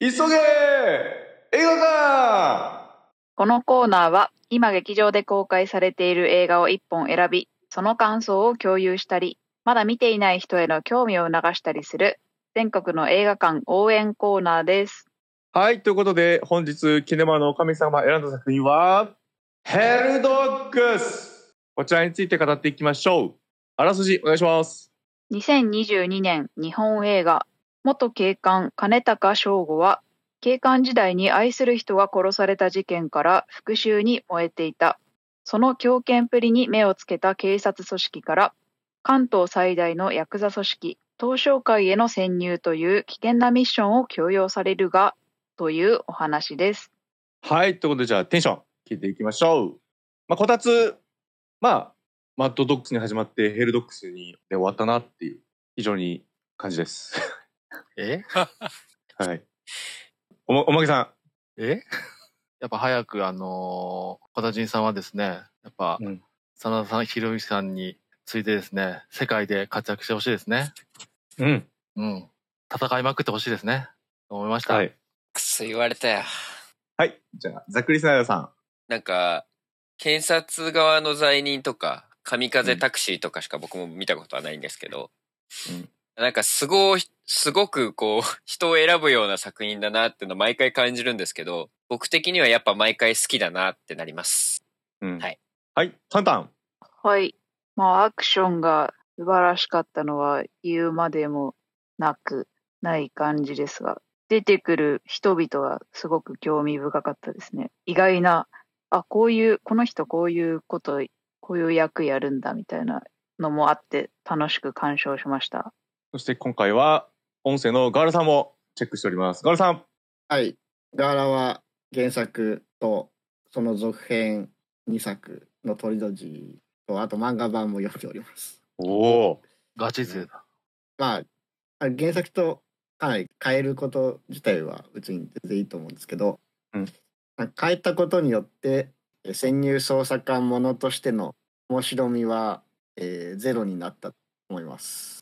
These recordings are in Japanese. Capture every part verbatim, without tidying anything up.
急げ映画館。 このコーナーは今劇場で公開されている映画をいっぽん選び、その感想を共有したり、まだ見ていない人への興味を促したりする全国の映画館応援コーナーです。 はい、ということで本日キネマの神様選んだ作品はヘルドッグス。こちらについて語っていきましょう。あらすじお願いします。 にせんにじゅうにねん日本映画。元警官金高翔吾は警官時代に愛する人が殺された事件から復讐に燃えていた。その強権ぶりに目をつけた警察組織から関東最大のヤクザ組織東商会への潜入という危険なミッションを強要されるがというお話です。 はい、ということでじゃあテンション聞いていきましょう。まあ、こたつまあマッドドッグスに始まってヘルドッグスにで終わったなっていう非常に感じですえはい。おま、おまけさんえやっぱ早くあのー、小田陣さんはですねやっぱ、うん、真田さんひろゆきさんについてですね世界で活躍してほしいですね。 うんうん戦いまくってほしいですねと思いました。はい、 くそ言われたよ。 はい、じゃあざっくりスナイダーさん。 なんか検察側の罪人とか神風タクシーとかしか僕も見たことはないんですけど、うん、なんかすごいすごくこう人を選ぶような作品だなっていうのを毎回感じるんですけど、僕的にはやっぱ毎回好きだなってなります。 うん、はいはいタンタン。 はい、まあアクションが素晴らしかったのは言うまでもなくない感じですが、出てくる人々はすごく興味深かったですね。意外な、あ、こういうこの人こういうことこういう役やるんだみたいなのもあって楽しく鑑賞しました。 そして今回は音声のガーラさんもチェックしております。ガーラさん。 はい、ガーラは原作とその続編にさくのトリロジーとあと漫画版も読んでおります。 おお、 ガチ勢だ。 まあ原作とかなり変えること自体は別に全然いいと思うんですけど、うん、変えたことによって潜入捜査官ものとしての面白みは、えー、ゼロになったと思います。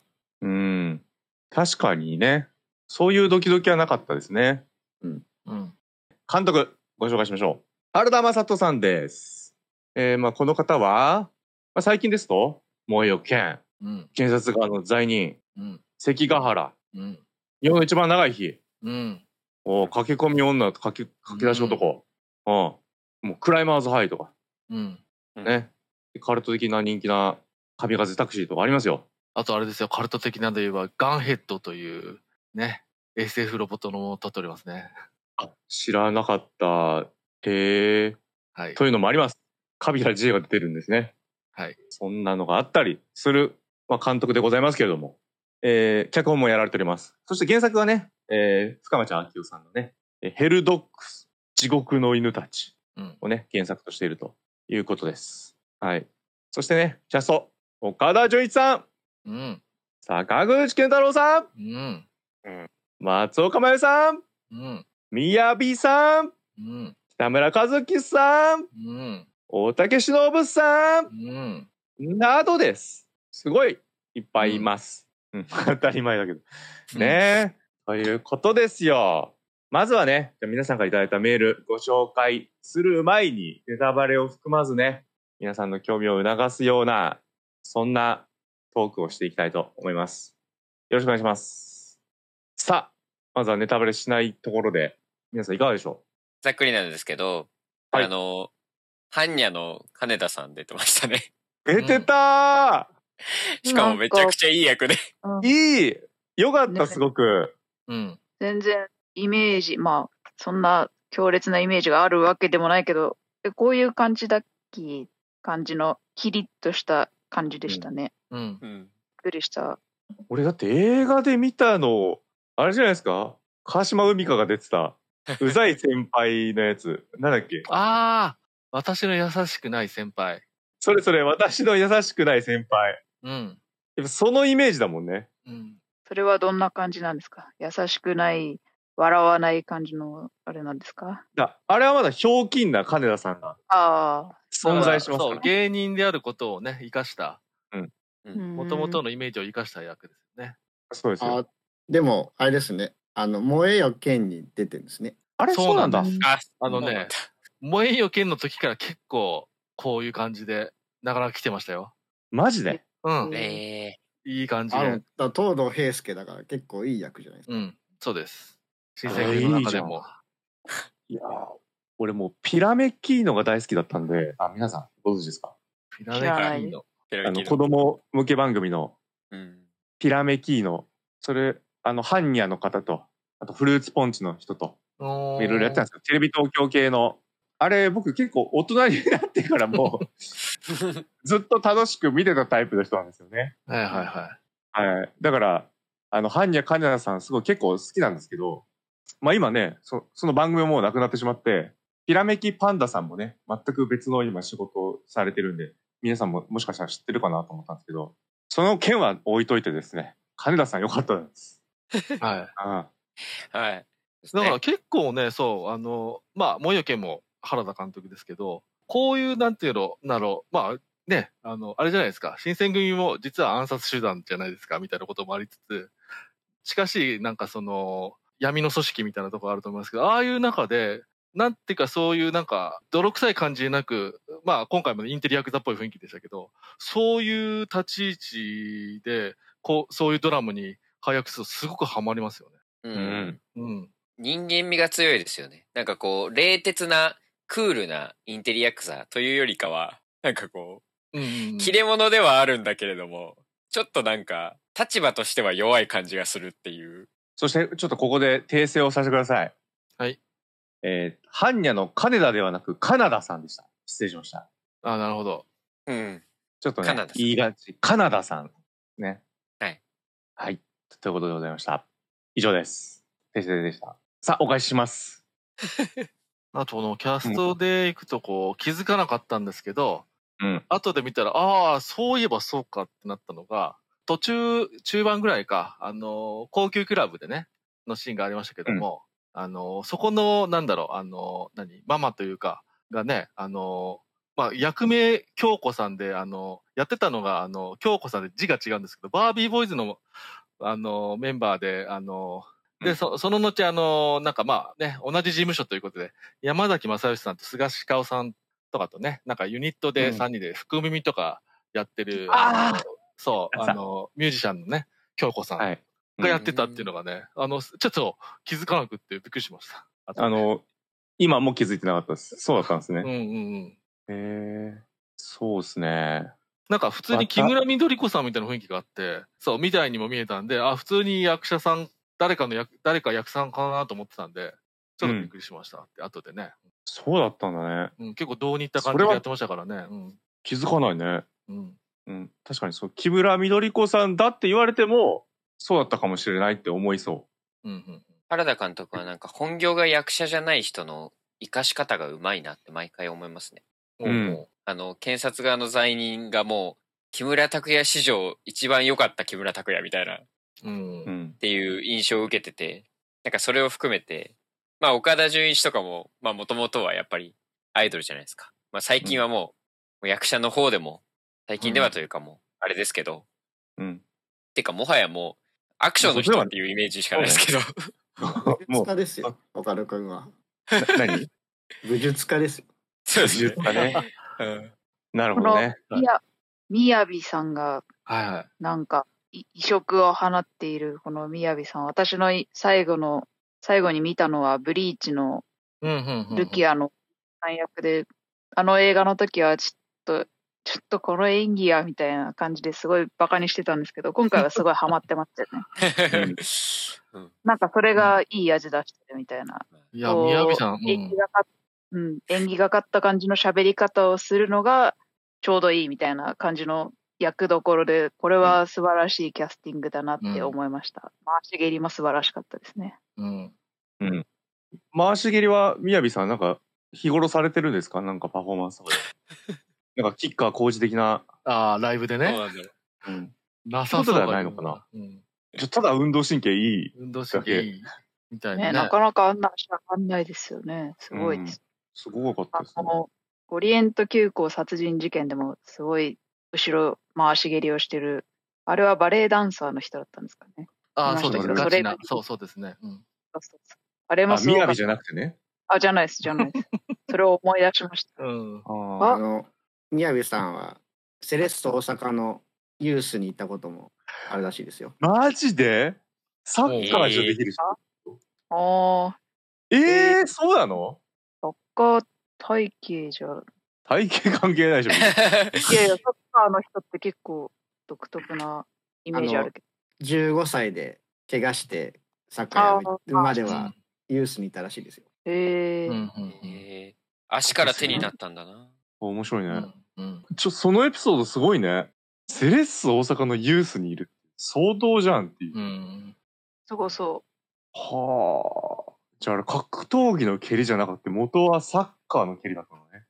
うん、確かにね、そういうドキドキはなかったですね。 うんうん、 監督ご紹介しましょう。原田雅人さんです。えーまあ、この方は、まあ、最近ですと燃えよ剣、うん、検察側の罪人、うん、関ヶ原、うん、日本の一番長い日、うん、お駆け込み女と駆け駆け出し男、うん、もうクライマーズハイとか、うんね、カルト的な人気な神風タクシーとかありますよ。 あとあれですよ、カルト的なといえばガンヘッドというね エスエフ ロボットのものを撮っておりますね。 あ、知らなかった。へえ、はい、というのもあります。カビラ J が出てるんですね。はい、そんなのがあったりする、まあ、監督でございますけれども、えー、脚本もやられております。そして原作はね、えー、深町明夫さんのねヘルドッグス地獄の犬たちをね、うん、原作としているということです。はい。そしてね、キャスト岡田准一さん、うん、坂口健太郎さん、うんうん、松岡茉優さん、うん、宮城さん、うん、北村和樹さん、うん、大竹しのぶさん、うん、などです。すごいいっぱいいます。うん、当たり前だけど。ねえ、うん、ということですよ。まずはね、皆さんからいただいたメールご紹介する前にネタバレを含まずね、皆さんの興味を促すようなそんなトークをしていきたいと思います。よろしくお願いします。さあ、まずはネタバレしないところで皆さんいかがでしょう。 ざっくりなんですけど、はい、あの般若の金田さん出てましたね。 出てたー、うん、しかもめちゃくちゃいい役で、 うん、いいよかった、ね、すごく、 うん、全然イメージ、まあそんな強烈なイメージがあるわけでもないけど、こういう感じだっけ感じのキリッとした感じでしたね。うん。びっくりした。 俺だって映画で見たのあれじゃないですか。川島海香が出てたうざい先輩のやつなんだっけ。 ああ、私の優しくない先輩。 それそれ私の優しくない先輩。うん。やっぱそのイメージだもんね。 うん。それはどんな感じなんですか。優しくない笑わない感じのあれなんですか。 だあれはまだひょうきんな金田さんが存在しますから、 そう芸人であることをね生かしたもともとのイメージを生かした役ですよね。 そうですよ。 あでもあれですね、 あの、燃えよ剣に出てるんですね。 あれそうなんだ。 あ、あのね、燃えよ剣の時から結構こういう感じでなかなか来てましたよ。 マジで？ うん。 えー、いい感じで。 あの、東堂平介だから結構いい役じゃないですか。 うん、そうです。新選組の中でも。 いや俺もうピラメキーノが大好きだったんで、あ、皆さんご存知ですか？ ピラメキーノ。 あの子供向け番組のピラメキーノ、それあのハンニャの方と、あとフルーツポンチの人といろいろやってたんですよ。テレビ東京系のあれ僕結構大人になってからもずっと楽しく見てたタイプの人なんですよね。 はいはいはい。 はい。だからあのハンニャカネダさんすごい結構好きなんですけど、まあ今ね、そ, その番組はもうなくなってしまって、ピラメキパンダさんもね、全く別の今仕事をされてるんで、皆さんももしかしたら知ってるかなと思ったんですけど、その件は置いといてですね、金田さんよかったです。 はい。 ああはい。 だから結構ね、そう、あの、まあ、燃えよ剣も原田監督ですけど、こういう、なんていうの、なろう、まあ、ね、あの、あれじゃないですか、新選組も実は暗殺手段じゃないですか、みたいなこともありつつ、しかし、なんかその、闇の組織みたいなところあると思いますけど、ああいう中で、なんていうかそういうなんか、泥臭い感じなく、まあ今回もインテリヤクザっぽい雰囲気でしたけど、そういう立ち位置で、こう、そういうドラマに配役するとすごくハマりますよね。 うん。 うん。 人間味が強いですよね。なんかこう、冷徹な、クールなインテリヤクザというよりかは、なんかこう、うんうんうん、切れ者ではあるんだけれども、ちょっとなんか、立場としては弱い感じがするっていう。 そして、ちょっとここで訂正をさせてください。 はい。 えー、ハンニャの金田ではなく、カナダさんでした。失礼しました。 あ、なるほど。 うん。 ちょっとね、言いがち。カナダさん。ね。 はい。 はい。ということでございました。以上です。訂正でした。さあ、お返しします。 あと、このキャストでいくと、こう、気づかなかったんですけど、 うん。 後で見たら、ああ、そういえばそうかってなったのが、途中、中盤ぐらいか、あの、高級クラブでね、のシーンがありましたけども、うん、あの、そこの、なんだろう、あの、何、ママというか、がね、あの、まあ、役名、京子さんで、あの、やってたのが、あの、京子さんで字が違うんですけど、バービーボーイズの、あの、メンバーで、あの、で、そその後、あの、なんかまあね、同じ事務所ということで、山崎正義さんと菅氏香さんとかとね、なんかユニットでさんにんで福耳とかやってる、うん、あのそう、あの、ミュージシャンのね、京子さんがやってたっていうのがね、はい、あの、ちょっと気づかなくってびっくりしました。 あと、ね、あの、今も気づいてなかったです。そうだったんですね。 うんうんうん。 へえ、そうですね。 なんか普通に木村緑子さんみたいな雰囲気があって、そう、みたいにも見えたんで、あ、普通に役者さん、誰かの役、誰か役さんかなと思ってたんで、ちょっとびっくりしましたって、うん、後でね。 そうだったんだね。 うん、結構どうにいった感じでやってましたからね。うん、 気づかないね。 うん。 うん。確かにそう、木村緑子さんだって言われても、そうだったかもしれないって思いそう。 うんうん。 原田監督はなんか本業が役者じゃない人の生かし方がうまいなって毎回思いますね。 うん。 あの、検察側の罪人がもう、木村拓哉史上一番良かった木村拓哉みたいな、 うん、 っていう印象を受けてて、なんかそれを含めて、まあ岡田准一とかも、まあもともとはやっぱりアイドルじゃないですか。まあ最近はもう、うん、もう役者の方でも、最近ではというかもう、あれですけど、 うん。 てかもはやもう、アクションの人っていうイメージしかないですけど。 武術家ですよ、岡田君は。 何武術家ですよ。 そうですね。 武術家ね。うん。なるほどね。 みやびさんが、 はいはい。 なんか、異色を放っているこのみやびさん。私の最後の、最後に見たのは、ブリーチのルキアの三役で、あの映画の時はちょっと、ちょっとこの演技や、みたいな感じですごいバカにしてたんですけど、今回はすごいハマってましたよね。うん、なんかそれがいい味出してるみたいな。 いや、みやびさん。 うん、演技がか、うん、演技がかった感じの喋り方をするのが、ちょうどいいみたいな感じの役どころで、これは素晴らしいキャスティングだなって思いました。うん、回し蹴りも素晴らしかったですね。 うん。 うん。回し蹴りは、みやびさん、なんか、日頃されてるんですか？なんかパフォーマンスとかで。なんか、キッカー工事的な。 ああ、ライブでね。 うん。 なさそうではないのかな。 うん。 ちょただ運動神経いい。 運動神経いい。みたいな、ね。 ね、なかなかあんな人わかんないですよね。すごいです。うん、 すごかったですね。 オリエント急行殺人事件でもすごい後ろ回し蹴りをしてる、あれはバレエダンサーの人だったんですかね。 ああ、そうですね。ガチな、そうそうですね。うん、 あれもすごかった。 あ、雅じゃなくてね。 あ、じゃないです、じゃないです。それを思い出しました。うん。 あの、雅さんは、セレッソ大阪のユースに行ったこともあるらしいですよ。 マジでサッカーじゃできるし。 ああ。 ええー、そうなの？ サッカー体型じゃ。 体型関係ないでしょ。いやいや、サッカーの人って結構独特なイメージあるけど。 じゅうごさいで怪我してサッカーやめるまではユースにいたらしいですよ。 へえ、うんうん、足から手になったんだな。 面白いね。うん、ちょ、そのエピソードすごいね。セレッソ大阪のユースにいる。相当じゃんっていう。うん、 すごそう。 はあ。じゃああれ格闘技の蹴りじゃなくて元はサッカーの蹴りだったのね。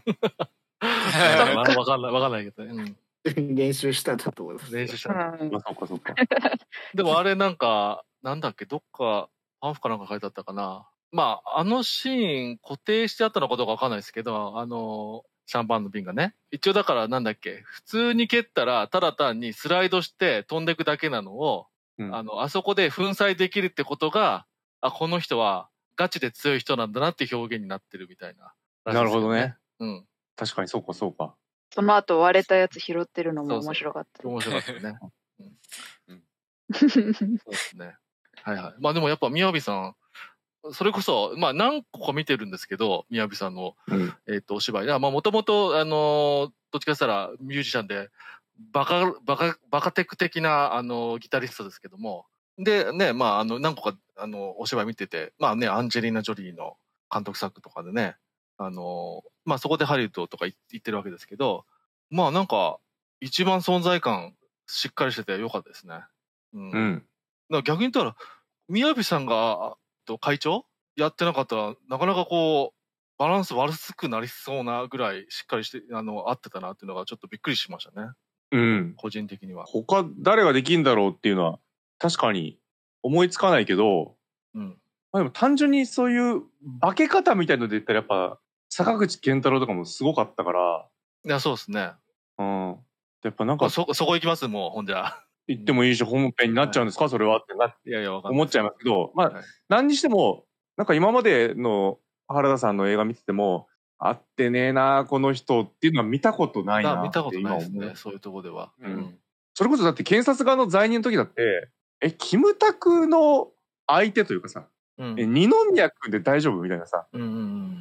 わかんない、わかんないけどね。 うん、練習したんだと思います。 練習したんだ。 うん、そっかそっか。 でもあれなんか、なんだっけ、どっか、パンフかなんか書いてあったかな。まあ、あのシーン固定してあったのかどうかわかんないですけど、あの、シャンパンの瓶がね。一応だからなんだっけ、普通に蹴ったら、ただ単にスライドして飛んでくだけなのを、うん、あの、あそこで粉砕できるってことが、あ、この人はガチで強い人なんだなって表現になってるみたいな、 ね。なるほどね。 うん。 確かにそうかそうか。 その後割れたやつ拾ってるのも面白かった。 そうそう面白かったね。うん、そうですね。はいはい。まあでもやっぱ宮城さん、それこそ、まあ何個か見てるんですけど、宮城さんの、うん、えっと、お芝居。まあもともと、あの、どっちかしたらミュージシャンで、バカ、バカ、バカテク的な、あの、ギタリストですけども。で、ね、まあ、あの、何個か、あの、お芝居見てて、まあね、アンジェリーナ・ジョリーの監督作とかでね、あの、まあそこでハリウッドとか行ってるわけですけど、まあなんか、一番存在感しっかりしててよかったですね。うん。うん、だから逆に言ったら、宮城さんが、と会長やってなかったら、なかなかこう、バランス悪くなりそうなぐらいしっかりして、あの、合ってたなっていうのがちょっとびっくりしましたね。 うん。 個人的には。 他誰ができんだろうっていうのは、確かに思いつかないけど、うん。まあでも単純にそういう化け方みたいので言ったらやっぱ、坂口健太郎とかもすごかったから。 いや、そうですね。 うん。やっぱなんか。 そ、そこ行きますもう、ほんじゃ。 言ってもいいし、本編になっちゃうんですか、はい、それはってな、いやいや、思っちゃいますけど、まあ、はい、何にしても、なんか今までの原田さんの映画見てても、合ってねえな、この人っていうのは見たことないなって。 見たことないですね、そういうところでは。 うん。それこそだって検察側の在任の時だって、え、キムタクの相手というかさ、うん、え、二宮君で大丈夫みたいなさ、うんうんうん、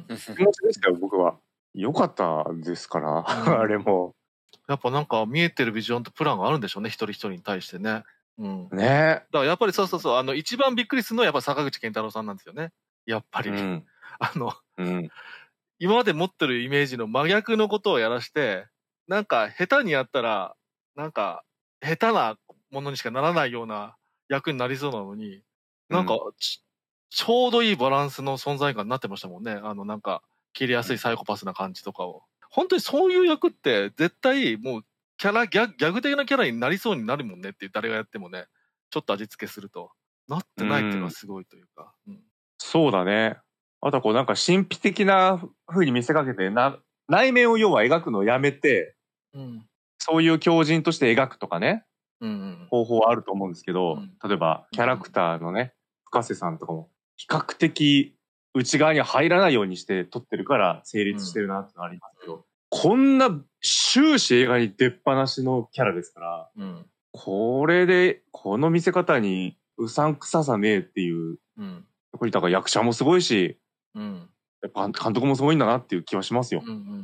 気持ちでしたよ、僕は。よかったですから、うん、あれも。 やっぱなんか見えてるビジョンとプランがあるんでしょうね、一人一人に対してね。うん。 ねえ。 だからやっぱりそうそうそう、あの、一番びっくりするのはやっぱ坂口健太郎さんなんですよね。やっぱり。うん、あの、うん、今まで持ってるイメージの真逆のことをやらして、なんか下手にやったら、なんか下手なものにしかならないような役になりそうなのに、なんか、うん、ち, ちょうどいいバランスの存在感になってましたもんね。あの、なんか、切りやすいサイコパスな感じとかを。本当にそういう役って絶対もうキャラギャ、ギャグ的なキャラになりそうになるもんねって誰がやってもね、ちょっと味付けすると。なってないっていうのはすごいというか。うんうん、 そうだね。あとはこうなんか神秘的な風に見せかけてな、内面を要は描くのをやめて、うん、そういう狂人として描くとかね、うんうん、方法はあると思うんですけど、うん、例えばキャラクターのね、深瀬さんとかも比較的内側に入らないようにして撮ってるから成立してるなってのありますけど、うん、こんな終始映画に出っ放しのキャラですから、うん、これでこの見せ方にうさんくささねえっていう、うん、これだから役者もすごいし、うん、やっぱ監督もすごいんだなっていう気はしますよ。うんうんうんうん、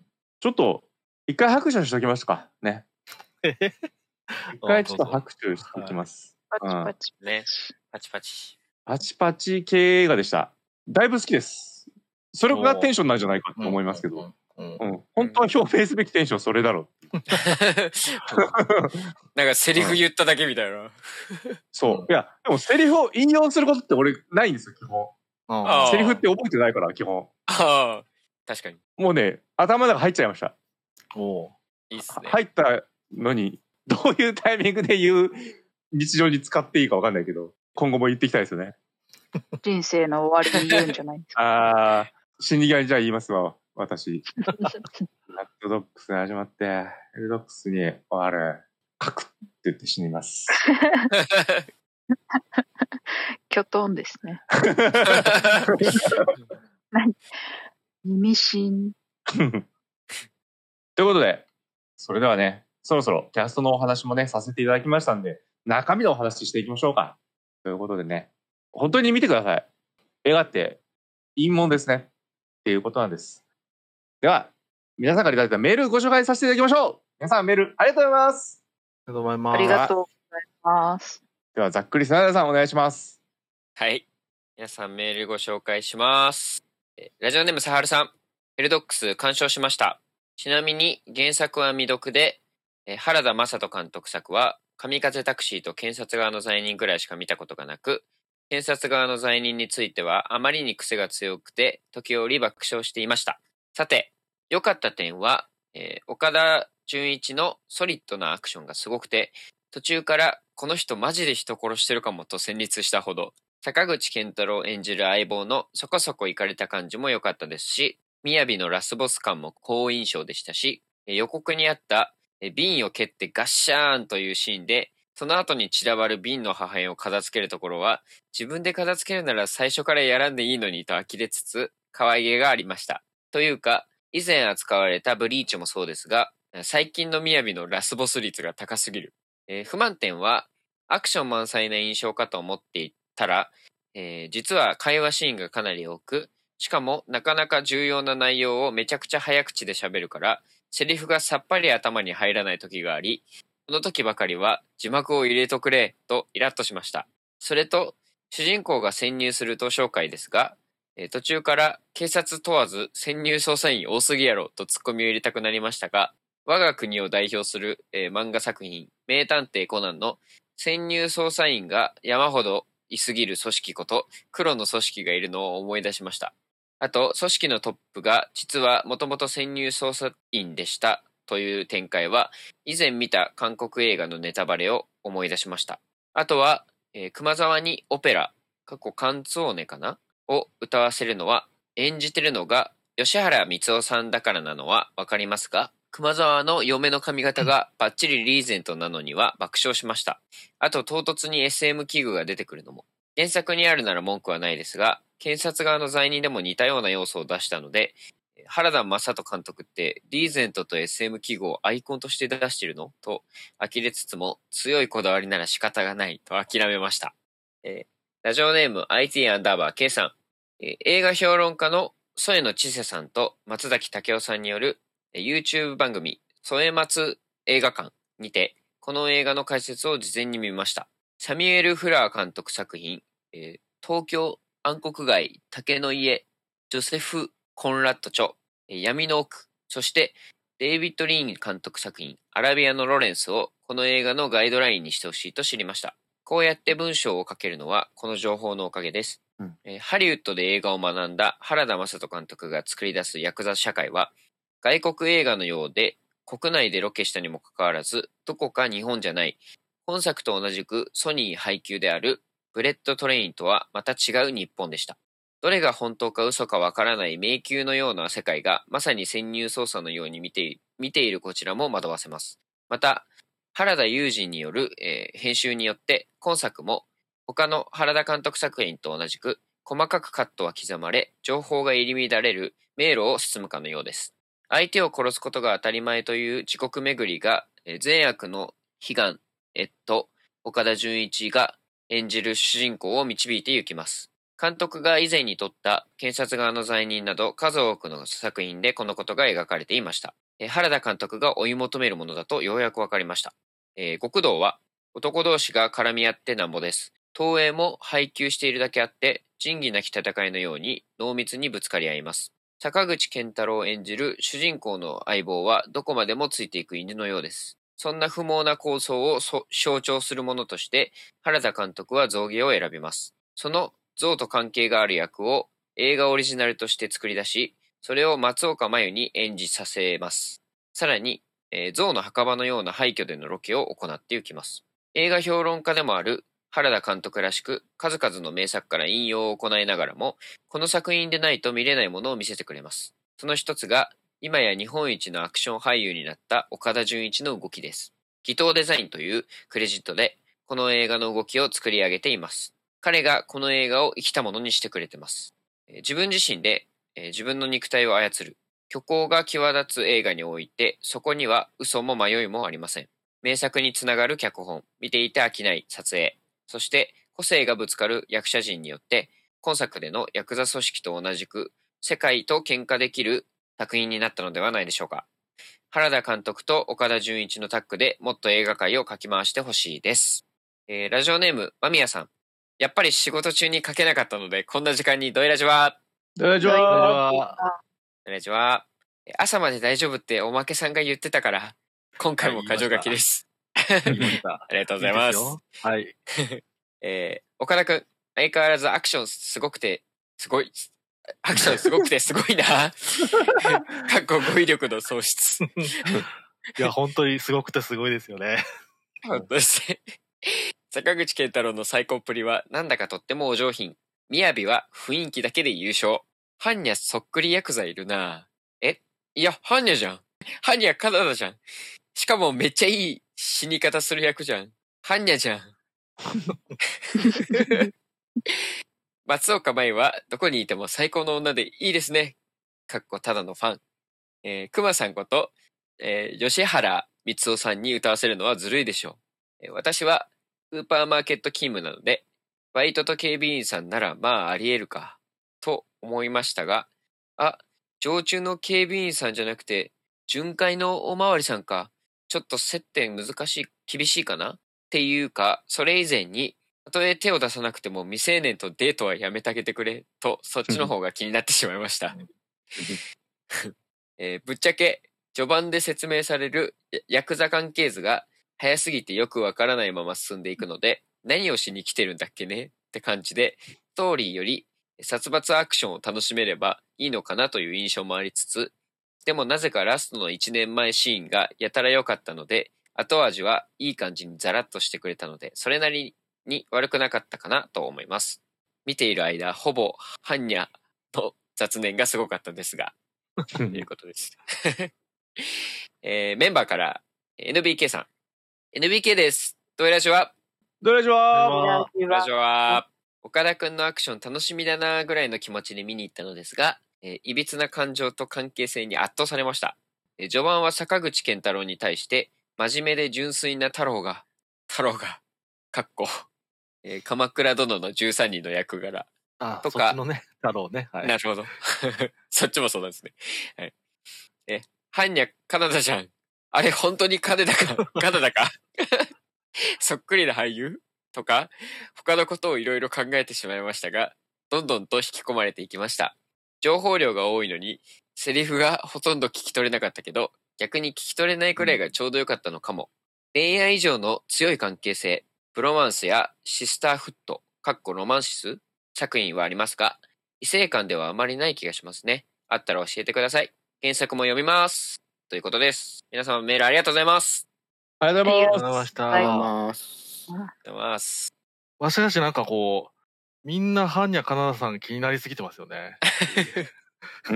ちょっと一回拍手しておきますかね。一回ちょっと拍手しておきます。 パチパチ、 うん、ね、パチパチ。 パチパチ系映画でした。だいぶ好きです。それがテンションなんじゃないかと思いますけど。うんうん、本当は表明すべきテンションそれだろう。 なんかセリフ言っただけみたいな。うん、 そう。いや、でもセリフを引用することって俺ないんですよ、基本。セリフって覚えてないから、基本。 ああ、確かに。 もうね、頭の中入っちゃいました。 おいいっすね。 入ったのに、どういうタイミングで言う日常に使っていいか分かんないけど、今後も言っていきたいですよね。 人生の終わりに言うんじゃないですか。 ああ、死に際にじゃあ言いますわ、私。ラッドドックスに始まって、エルドックスに終わる。カクって言って死にます。 キョトンですね。何意味深。 ということで、それではね、そろそろキャストのお話もね、させていただきましたんで、中身のお話していきましょうか。ということでね、本当に見てください。映画っていいもんですね。っていうことなんです。では、皆さんからいただいたメールご紹介させていただきましょう。皆さんメールありがとうございます。 ありがとうございます。 ありがとうございます。 では、ざっくり真田さんお願いします。 はい。皆さんメールご紹介します。ラジオネームさはるさん。ヘルドックス鑑賞しました。ちなみに原作は未読で、原田雅人監督作は神風タクシーと検察側の罪人ぐらいしか見たことがなく、検察側の罪人についてはあまりに癖が強くて時折爆笑していました。さて、良かった点は、えー、岡田准一のソリッドなアクションがすごくて、途中からこの人マジで人殺してるかもと戦慄したほど、坂口健太郎演じる相棒のそこそこイカれた感じも良かったですし、雅のラスボス感も好印象でしたし、予告にあった瓶を蹴ってガッシャーンというシーンで、その後に散らばる瓶の破片を片付けるところは、自分で片付けるなら最初からやらんでいいのにと呆れつつ、可愛げがありました。というか、以前扱われたブリーチもそうですが、最近の雅のラスボス率が高すぎる。えー、不満点は、アクション満載な印象かと思っていたら、えー、実は会話シーンがかなり多く、しかもなかなか重要な内容をめちゃくちゃ早口で喋るから、セリフがさっぱり頭に入らない時があり、この時ばかりは字幕を入れとくれとイラッとしました。それと、主人公が潜入する図書会ですが、えー、途中から警察問わず潜入捜査員多すぎやろとツッコミを入れたくなりましたが、我が国を代表する、えー、漫画作品、名探偵コナンの潜入捜査員が山ほどいすぎる組織こと黒の組織がいるのを思い出しました。あと、組織のトップが実はもともと潜入捜査員でしたという展開は、以前見た韓国映画のネタバレを思い出しました。あとは、えー、熊沢にオペラ、過去カンツォーネかなを歌わせるのは、演じてるのが吉原光夫さんだからなのはわかりますが、熊沢の嫁の髪型がバッチリリーゼントなのには爆笑しました。あと、唐突に エスエム 器具が出てくるのも。原作にあるなら文句はないですが、検察側の罪人でも似たような要素を出したので、原田雅人監督ってリーゼントと エスエム 器具をアイコンとして出してるのと呆れつつも、強いこだわりなら仕方がないと諦めました。えー、ラジオネーム アイティー アンダーバー K さん、えー、映画評論家の添野千世さんと松崎武夫さんによる YouTube 番組添松映画館にてこの映画の解説を事前に見ました。サミュエル・フラー監督作品、えー、東京暗黒街竹の家ジョセフ・コンラッド著闇の奥、そしてデイビッド・リーン監督作品アラビアのロレンスをこの映画のガイドラインにしてほしいと知りました。こうやって文章を書けるのはこの情報のおかげです、うんえー、ハリウッドで映画を学んだ原田雅人監督が作り出すヤクザ社会は外国映画のようで国内でロケしたにもかかわらずどこか日本じゃない本作と同じくソニー配給であるブレッドトレインとはまた違う日本でした。どれが本当か嘘かわからない迷宮のような世界がまさに潜入捜査のように見て、見ているこちらも惑わせます。また、原田裕二による、えー、編集によって今作も他の原田監督作品と同じく細かくカットは刻まれ情報が入り乱れる迷路を進むかのようです。相手を殺すことが当たり前という地獄巡りが、えー、善悪の悲願、えっと、岡田准一が演じる主人公を導いて行きます。監督が以前に撮った検察側の罪人など数多くの作品でこのことが描かれていました。え原田監督が追い求めるものだとようやくわかりました。えー、極道は男同士が絡み合ってなんぼです。東映も配給しているだけあって仁義なき戦いのように濃密にぶつかり合います。坂口健太郎演じる主人公の相棒はどこまでもついていく犬のようです。そんな不毛な構想を象徴するものとして原田監督は象牙を選びます。その象と関係がある役を映画オリジナルとして作り出し、それを松岡茉優に演じさせます。さらに、えー、象の墓場のような廃墟でのロケを行っていきます。映画評論家でもある原田監督らしく、数々の名作から引用を行いながらも、この作品でないと見れないものを見せてくれます。その一つが、今や日本一のアクション俳優になった岡田准一の動きです。技闘デザインというクレジットで、 この映画の動きを作り上げています。彼がこの映画を生きたものにしてくれてます。えー、自分自身で、えー、自分の肉体を操る虚構が際立つ映画において、そこには嘘も迷いもありません。名作につながる脚本、見ていて飽きない撮影、そして個性がぶつかる役者陣によって、今作でのヤクザ組織と同じく世界と喧嘩できる作品になったのではないでしょうか。原田監督と岡田准一のタッグでもっと映画界をかき回してほしいです。えー、ラジオネーム間宮さん。やっぱり仕事中に書けなかったので、こんな時間にドイラジは。 ドイラジは。 ドイラジは。朝まで大丈夫っておまけさんが言ってたから、今回も箇条書きです。ありがとうございます。 はい。 えー、岡田くん、相変わらずアクションすごくて、すごい、アクションすごくてすごいな。かっこ語彙力の喪失。いや、本当にすごくてすごいですよね。 本当ですね。坂口健太郎の最高っぷりはなんだかとってもお上品。みやびは雰囲気だけで優勝。ハンニャそっくりヤクザいるな。えいや、ハンニャじゃん。ハンニャカナダじゃん。しかもめっちゃいい死に方する役じゃん。ハンニャじゃん。松岡茉優はどこにいても最高の女でいいですね。かっこただのファン。えー、熊さんこと、えー、吉原光夫さんに歌わせるのはずるいでしょう。えー、私はスーパーマーケット勤務なので、バイトと警備員さんならまああり得るか、と思いましたが、あ、常駐の警備員さんじゃなくて、巡回のおまわりさんか、ちょっと接点難しい、厳しいかなっていうか、それ以前に、たとえ手を出さなくても未成年とデートはやめてあげてくれ、と、そっちの方が気になってしまいました。えー、ぶっちゃけ、序盤で説明されるヤクザ関係図が早すぎてよくわからないまま進んでいくので、何をしに来てるんだっけねって感じで、ストーリーより殺伐アクションを楽しめればいいのかなという印象もありつつ、でもなぜかラストのいちねんまえシーンがやたら良かったので、後味はいい感じにザラッとしてくれたので、それなりに悪くなかったかなと思います。見ている間、ほぼハンニャの雑念がすごかったんですが、ということです。えー、メンバーから エヌビーケー さん。エヌビーケー です。ドイラジはドイラジはドイラジは岡田くんのアクション楽しみだなぐらいの気持ちで見に行ったのですが、えー、いびつな感情と関係性に圧倒されました。えー、序盤は坂口健太郎に対して、真面目で純粋な太郎が、太郎が、かっこ、えー、鎌倉殿のじゅうさんにんの役柄ああとか。 そっちのね、太郎ね。 はい、なるほど。そっちもそうなんですね。はい。え、ハンニャ、カナダじゃん。あれ、本当にカナダか、カナダか。そっくりな俳優とか、他のことをいろいろ考えてしまいましたが、どんどんと引き込まれていきました。情報量が多いのに、セリフがほとんど聞き取れなかったけど、逆に聞き取れないくらいがちょうどよかったのかも。うん、恋愛以上の強い関係性、プロマンスやシスターフット、かっこロマンシス作品はありますが、異性間ではあまりない気がしますね。あったら教えてください。原作も読みます。ということです。皆様メールありがとうございます。 ありがとうございます。 ありがとうございました。 ありがとうございます。 ありがとうございます。 わしかしなんかこう、みんなハンニャカナダさん気になりすぎてますよね。 うん。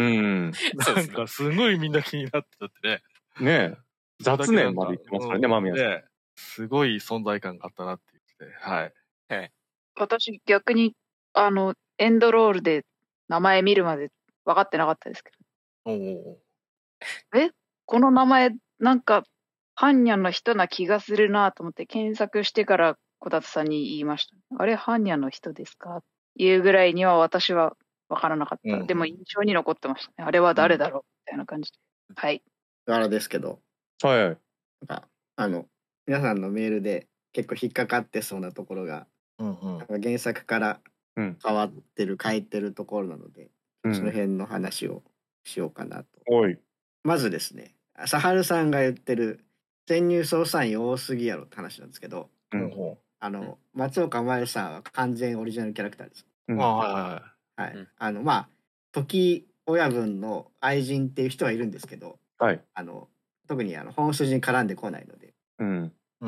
なんかすごいみんな気になってたってね。 ねえ。雑念まで言ってますからね、間宮さん。 ね、すごい存在感があったなって言って、はい。 はい。 私逆に、あの、エンドロールで名前見るまで分かってなかったですけど。 おお。 えこの名前、なんか、ハンニャの人な気がするなと思って検索してから小達さんに言いました。あれ、ハンニャの人ですかいうぐらいには私は分からなかった。うん、でも印象に残ってましたね。あれは誰だろう、うん、みたいな感じで。はい。 あれですけど。 はい。 なんか、あの、皆さんのメールで結構引っかかってそうなところが、うんうん、なんか原作から変わってる、うん、変えてるところなので、うん、その辺の話をしようかなと。 おい。 まずですね、朝春さんが言ってる潜入捜査員多すぎやろって話なんですけど、うん、あの松岡茉優さんは完全オリジナルキャラクターです。 うん、はいはい。はい。あのまあ時親分の愛人っていう人はいるんですけど、 はい。 あの特にあの本筋に絡んでこないので、 うん。 はい。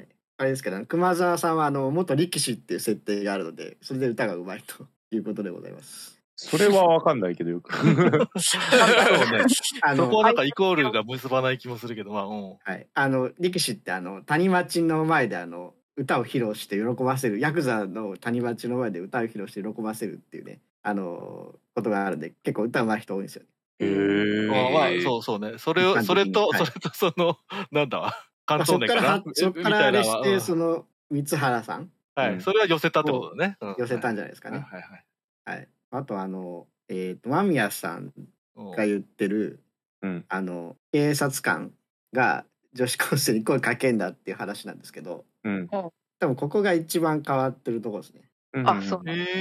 あれですけど、熊沢さんはあの元力士っていう設定があるので、それで歌がうまいということでございます。 それはわかんないけどよく。そうね。 あのそこはなんかイコールが結ばない気もするけど、まあ、うん。 はい。あの力士ってあの谷町の前であの歌を披露して喜ばせる、ヤクザの谷町の前で歌を披露して喜ばせるっていうね、あのことがあるんで、結構歌うまい人多いんですよね。 へえ。 まあ、そうそうね。それを、それと、 はい、 それとその、なんだ、関東年かな。そっからあれして、その、三原さん。 はい。それは寄せたってことだね。 寄せたんじゃないですかね。 はいはい。 はい。あと、あの、えっと、間宮さんが言ってる、あの、警察官が女子高生に声かけんだっていう話なんですけど、多分ここが一番変わってるところですね。 あ、そうなんです。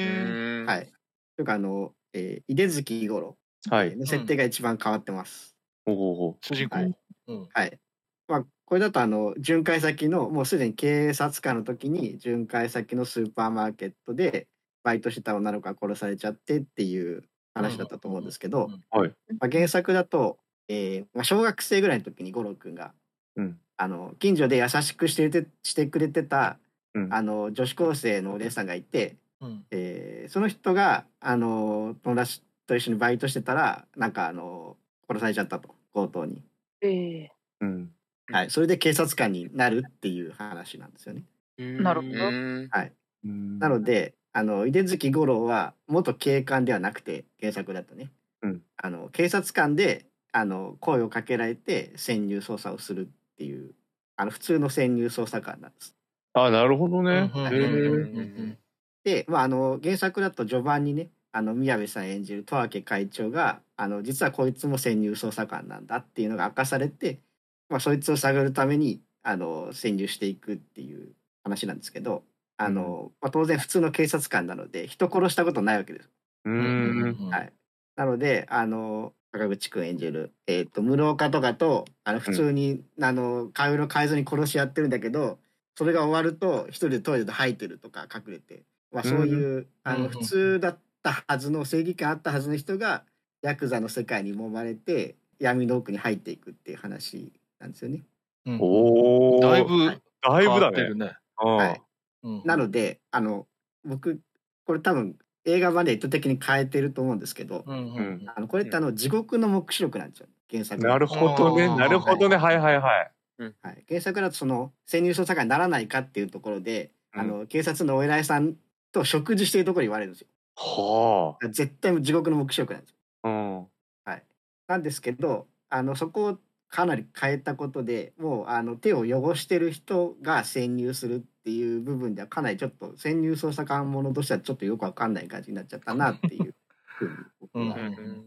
はい。というか、あの、えー、井出月五郎の設定が一番変わってます。 ほうほうほう。主人公。 はい。まあ、これだと、あの、巡回先の、もうすでに警察官の時に、巡回先のスーパーマーケットで、バイトしてた女の子が殺されちゃってっていう話だったと思うんですけど、まあ、原作だと、えーまあ、小学生ぐらいの時に五郎くんが、うん、あの近所で優しくしててしてくれてた、うん、あの女子高生のお姉さんがいて、うんえー、その人があの友達と一緒にバイトしてたらなんかあの殺されちゃったと、強盗に。えーうんはい、それで警察官になるっていう話なんですよね。 なるほど。 はい、なのであの井出月五郎は元警官ではなくて、原作だとね、うん、あの警察官であの声をかけられて潜入捜査をするっていうあの普通の潜入捜査官なんです。 あ、なるほどね。 で、まあ、あの原作だと序盤にね、あの宮部さん演じる十明会長があの実はこいつも潜入捜査官なんだっていうのが明かされて、まあ、そいつを探るためにあの潜入していくっていう話なんですけど、あの、まあ、当然普通の警察官なので人殺したことないわけです。うんはい、なのであの坂口くん演じる、えー、と室岡とかとあの普通に、うん、あの顔色変えずに殺し合ってるんだけど、それが終わると一人でトイレで吐いてるとか隠れて、まあ、そういう、うん、あの普通だったはずの正義感あったはずの人がヤクザの世界に揉まれて闇の奥に入っていくっていう話なんですよね。 うん、おお、だいぶ、はい、 だいぶだね。 はい、うん、なのであの僕これ多分映画まで意図的に変えてると思うんですけど、うんうん、あのこれってあの地獄の黙示録なんですよ、原作。 なるほどね、なるほどね、はいはいはい。 はい、原作だとその潜入捜査官にならないかっていうところで、うん、あの警察のお偉いさんと食事しているところに言われるんですよ。はあ。絶対地獄の黙示録なんですよ。うん。はい。なんですけど、あのそこをかなり変えたことで、もうあの手を汚してる人が潜入するっていう部分ではかなりちょっと潜入捜査官ものとしてはちょっとよくわかんない感じになっちゃったなっていうふうに僕は、うん、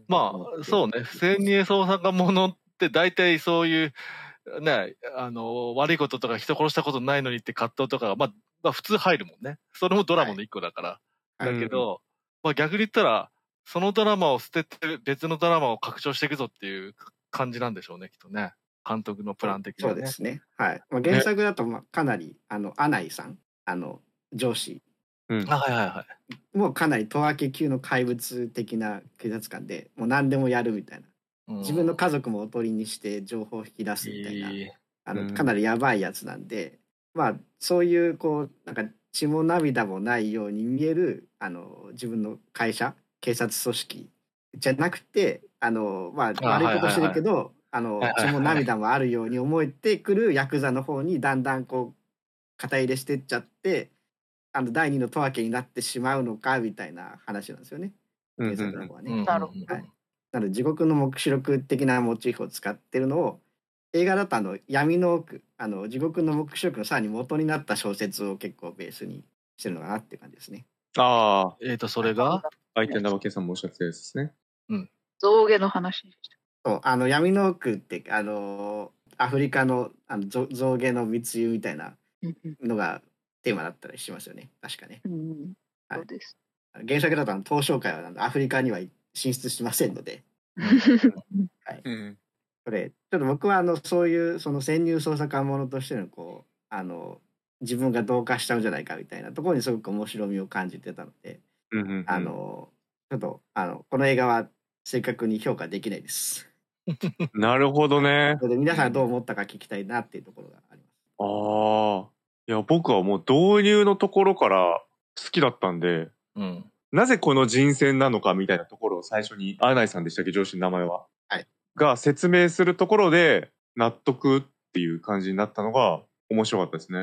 まあそうね、潜入捜査官ものって大体そういうね、あの悪いこととか人殺したことないのにって葛藤とかが、まあ、まあ普通入るもんね。それもドラマの一個だから、はい、だけど、うん、まあ逆に言ったらそのドラマを捨てて別のドラマを拡張していくぞっていう感じなんでしょうね、きっとね。監督のプラン的にはね。そうですね。はい。まあ、原作だとまあかなり、ね、あの阿内さん、あの上司、 うん、はいはいはい。 もうかなり十明級の怪物的な警察官で、もう何でもやるみたいな。うん、自分の家族もおとりにして情報を引き出すみたいな、えー、あのかなりやばいやつなんで、うん、まあそういうこうなんか血も涙もないように見えるあの自分の会社、警察組織じゃなくて、あのまあ悪いことしてるけど。はいはいはい、あの血も涙もあるように思えてくるヤクザの方にだんだんこう肩入れしてっちゃって、あの第二の十明になってしまうのかみたいな話なんですよね、原作の方はね。なるほど。はい、なので地獄の黙示録的なモチーフを使ってるのを映画だとあの闇の奥、あの地獄の黙示録のさらに元になった小説を結構ベースにしてるのかなっていう感じですね。 ああ、えっ、ー、とそれが相手のさんもおっしゃってたやつですね。 うん。象牙の話でした。 そうあの闇の奥ってあのアフリカのあの象牙の密輸みたいなのがテーマだったりしますよね、確かね。うん、はい、そうです。原作だと東商会はアフリカには進出しませんので、はいうん、これちょっと僕はあのそういうその潜入捜査官ものとしてのこうあの自分が同化しちゃうんじゃないかみたいなところにすごく面白みを感じてたので、うんうんうん、あのちょっとあのこの映画は正確に評価できないです。 なるほどね。 で皆さんどう思ったか聞きたいなっていうところがあります。 ああ、いや僕はもう導入のところから好きだったんで、うん、なぜこの人選なのかみたいなところを最初に阿内さんでしたっけ、上司の名前は、はい、が説明するところで納得っていう感じになったのが面白かったですね。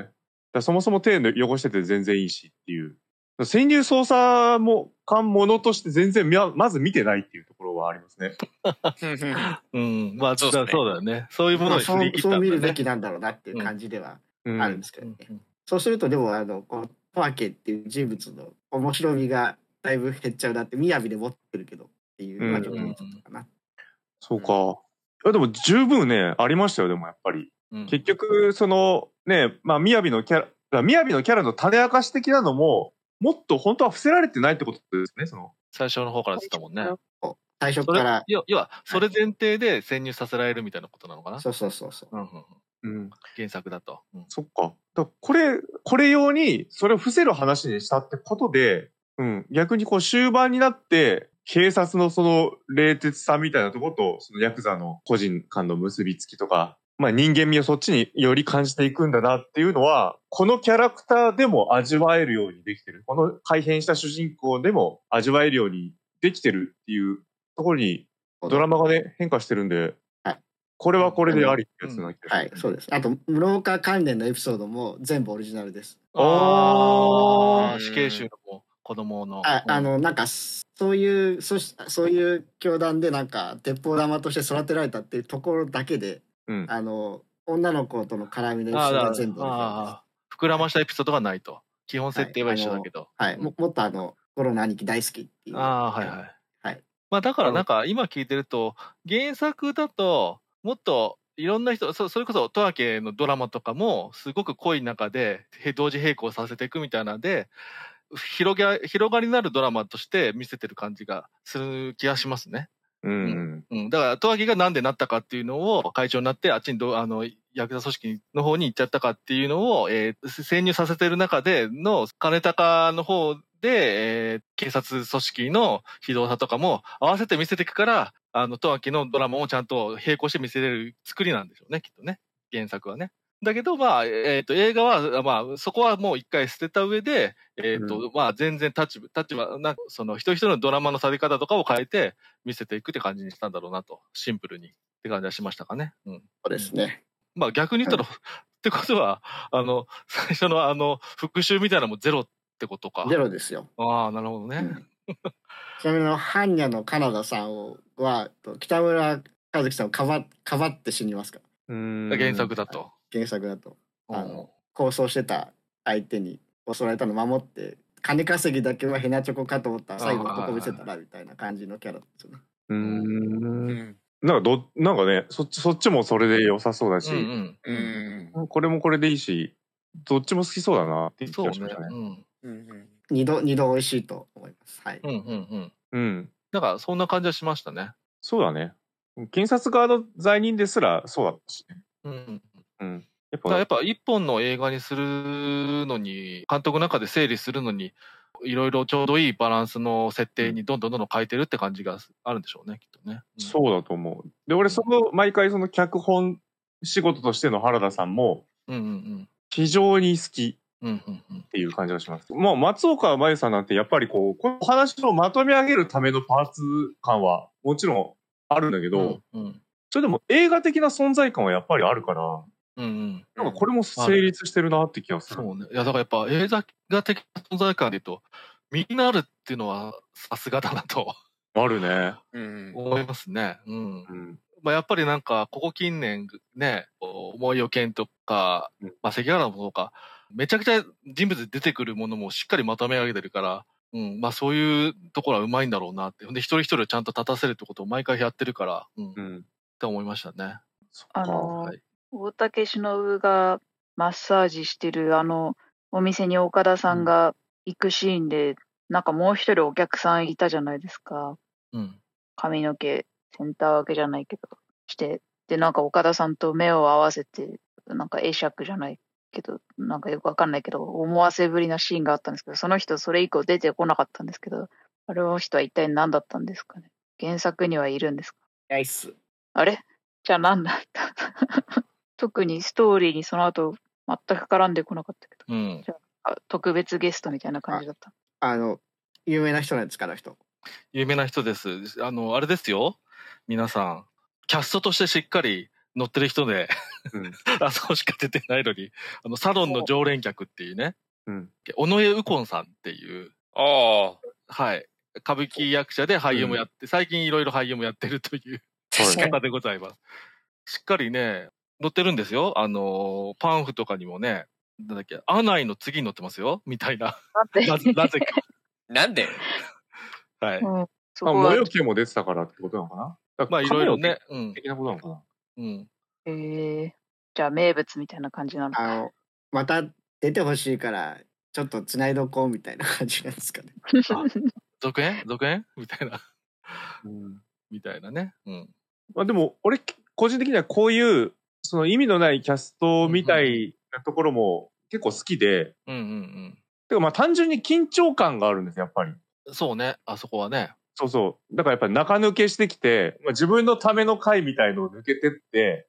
だそもそも手汚してて全然いいしっていう。潜入捜査も官ものとして全然まず見てないっていうところはありますね。 うん、まあそうだよね。そういうものを振り切ったんだね。そう見るべきなんだろうなっていう感じではあるんですけどね。うんうんうん、そうするとでもあのこの十明っていう人物の面白みがだいぶ減っちゃうなって雅で持ってるけどっていうのはちょっと思ったかな。うんうん、 そうか。いやでも十分ねありましたよでもやっぱり。うん、結局そのねまあ雅のキャラ雅のキャラの種明かし的なのも。もっと本当は伏せられてないってことですね、その。 最初の方から言ってたもんね。 最初から。 要は、それ前提で潜入させられるみたいなことなのかな。 そうそうそうそう。 うんうんうん、原作だと。 うん、そっか。だこれ、これ用に、それを伏せる話にしたってことで、うん、逆にこう終盤になって、警察のその冷徹さみたいなところと、そのヤクザの個人間の結びつきとか、まあ人間味をそっちにより感じていくんだなっていうのは、このキャラクターでも味わえるようにできてる。この改変した主人公でも味わえるようにできてるっていうところに、ドラマがね、変化してるんで、はい、これはこれでありってやつな気がします、 はい、そうです。あと、室岡関連のエピソードも全部オリジナルです。 ああ、死刑囚の子供の。 あ、あの、なんか、そういう、そそういう教団でなんか、鉄砲玉として育てられたっていうところだけで、うん、あの女の子との絡みのエピソードが全部ああ膨らましたエピソードがないと基本設定は一緒だけど、 はい、はい、も, もっとあのコロナ兄貴大好きっていう。 ああはいはいはい。まあだからなんか今聞いてると原作だともっといろんな人 そ, それこそ十明のドラマとかもすごく濃い中で同時並行させていくみたいなので広が広がりのあるドラマとして見せてる感じがする気がしますね。うんうん、だから十明がなんでなったかっていうのを会長になってあっちにどあのヤクザ組織の方に行っちゃったかっていうのを、えー、潜入させてる中での金高の方で、えー、警察組織の非道さとかも合わせて見せていくからあの十明のドラマをちゃんと並行して見せれる作りなんでしょうねきっとね原作はね。だけど、まあ、えっ、ー、と、映画は、まあ、そこはもう一回捨てた上で、えっ、ー、と、うん、まあ、全然立場、立場、なその、一人一人のドラマのされ方とかを変えて見せていくって感じにしたんだろうなと、シンプルにって感じはしましたかね。うん。 そうですね。 まあ、逆に言ったら、はい、ってことは、あの、最初のあの、復讐みたいなのもゼロってことか。 ゼロですよ。 ああ、なるほどね。うん、 ちなみに、般若のカナダさんは、北村和樹さんをかば、かばって死にますか？ うん。原作だと。 原作だとあの抗争してた相手に襲われたの守って金稼ぎだけはヘナチョコかと思ったら最後男見せたらみたいな感じのキャラですよね。 うーんなんかどなんかねそっちそっちもそれで良さそうだし、うんうんうん、これもこれでいいしどっちも好きそうだなっていう気がしましたね。そうね、 うんうんうん、二度二度美味しいと思います。はい。うんうんうんうん。だからそんな感じはしましたね。 そうだね。検察側の罪人ですらそうだったしね。うんうん、やっぱやっぱ一本の映画にするのに監督の中で整理するのにいろいろちょうどいいバランスの設定にどんどんどんどん変えてるって感じがあるんでしょうねきっとね、 うん、そうだと思う。で俺その毎回その脚本仕事としての原田さんも非常に好きっていう感じがします。もう松岡茉優さんなんてやっぱりこうこの話をまとめ上げるためのパーツ感はもちろんあるんだけど、うんうん、それでも映画的な存在感はやっぱりあるから、うんうん、なんかこれも成立してるなって気がする。 そうね。いやだからやっぱ映画的な存在感で言うとみんなあるっていうのはさすがだなと。 あるね。 思いますね。うん。うん、まあやっぱりなんかここ近年ね、思いよけんとか、うん、まあ関ヶ原もそうか、めちゃくちゃ人物出てくるものもしっかりまとめ上げてるから。うん、まあそういうところはうまいんだろうなって。で、一人一人をちゃんと立たせるってことを毎回やってるから、うん。うん、って思いましたね。 あの、はい、大竹しのぶがマッサージしてるあのお店に岡田さんが行くシーンで、うん、なんかもう一人お客さんいたじゃないですか。うん。髪の毛、センター分けじゃないけど、して。で、なんか岡田さんと目を合わせて、なんか会釈じゃないけどなんかよくわかんないけど思わせぶりなシーンがあったんですけどその人それ以降出てこなかったんですけどあれの人は一体何だったんですかね。原作にはいるんですか。 ナイス。 あれじゃあ何だった特にストーリーにその後全く絡んでこなかったけど、うん、じゃあ特別ゲストみたいな感じだった。 あ, あの有名な人なんですか。あの人有名な人です。あのあれですよ皆さんキャストとしてしっかり乗ってる人で、うん、あそこしか出てないのに、あの、サロンの常連客っていうね、うん、尾上右近さんっていう、 あはい、歌舞伎役者で俳優もやって、うん、最近いろいろ俳優もやってるという方でございます。しっかりね、載ってるんですよ。あのー、パンフとかにもね、なんだっけ、アナイの次に載ってますよ、みたいな。なぜ、なぜか。 なんではい。うん、 まあ、もよきも出てたからってことなのかな。 まあ、いろいろね。うん。 的なことなのかな。 うん。 えー、じゃあ、名物みたいな感じなのか。 あの、また出てほしいから、ちょっと繋いどこうみたいな感じなんですかね。 続編続編みたいな。うん。みたいなね。うん。 まあ、でも、俺、個人的にはこういう、その意味のないキャストみたいなところも結構好きで。 うんうんうん。 てかまあ単純に緊張感があるんです、やっぱり。 そうね、あそこはね。 そうそう。だからやっぱり中抜けしてきて、まあ、自分のための回みたいのを抜けてって、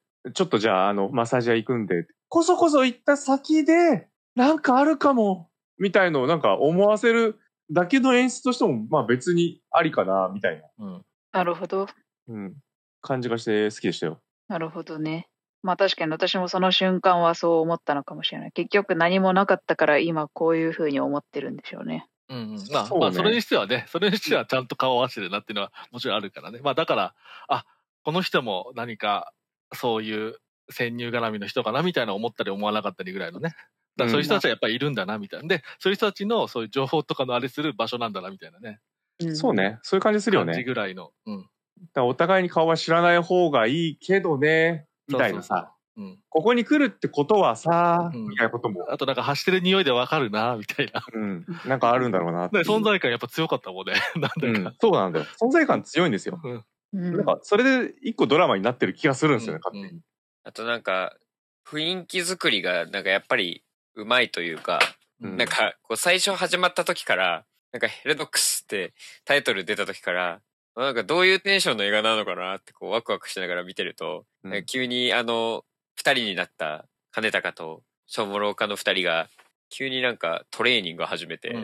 ちょっとじゃあ、あの、マッサージ屋行くんで、こそこそ行った先で、なんかあるかも、みたいのをなんか思わせるだけの演出としても、まあ別にありかな、みたいな。 うん。なるほど。 うん。感じがして好きでしたよ。 なるほどね。まあ確かに私もその瞬間はそう思ったのかもしれない。結局何もなかったから今こういうふうに思ってるんでしょうね。 うんうん、まあ、ね、まあ、それにしてはね、それにしてはちゃんと顔合わせてるなっていうのはもちろんあるからね。まあだから、あ、この人も何かそういう潜入絡みの人かなみたいな思ったり思わなかったりぐらいのね。だからそういう人たちはやっぱりいるんだなみたいな。で、そういう人たちのそういう情報とかのあれする場所なんだなみたいなね。 うん、そうね。そういう感じするよね。 感じぐらいの。うん。 だからお互いに顔は知らない方がいいけどね、みたいなさ。そうそうそう、うん、ここに来るってことはさ、うん、みたいなことも。 あとなんか走ってる匂いでわかるな、みたいな。 うん。なんかあるんだろうなって。 存在感やっぱ強かったもんね。なんだか、うん。 そうなんだよ。存在感強いんですよ。うん。なんか、それで一個ドラマになってる気がするんですよね、うん、勝手に。 あとなんか、雰囲気作りが、なんかやっぱり、うまいというか、うん、なんか、こう最初始まった時から、なんかヘルドックスってタイトル出た時から、なんかどういうテンションの映画なのかなってこうワクワクしながら見てると、うん、急にあの、二人になった金高と小諸岡の二人が急になんかトレーニングを始めて、うんうんうん、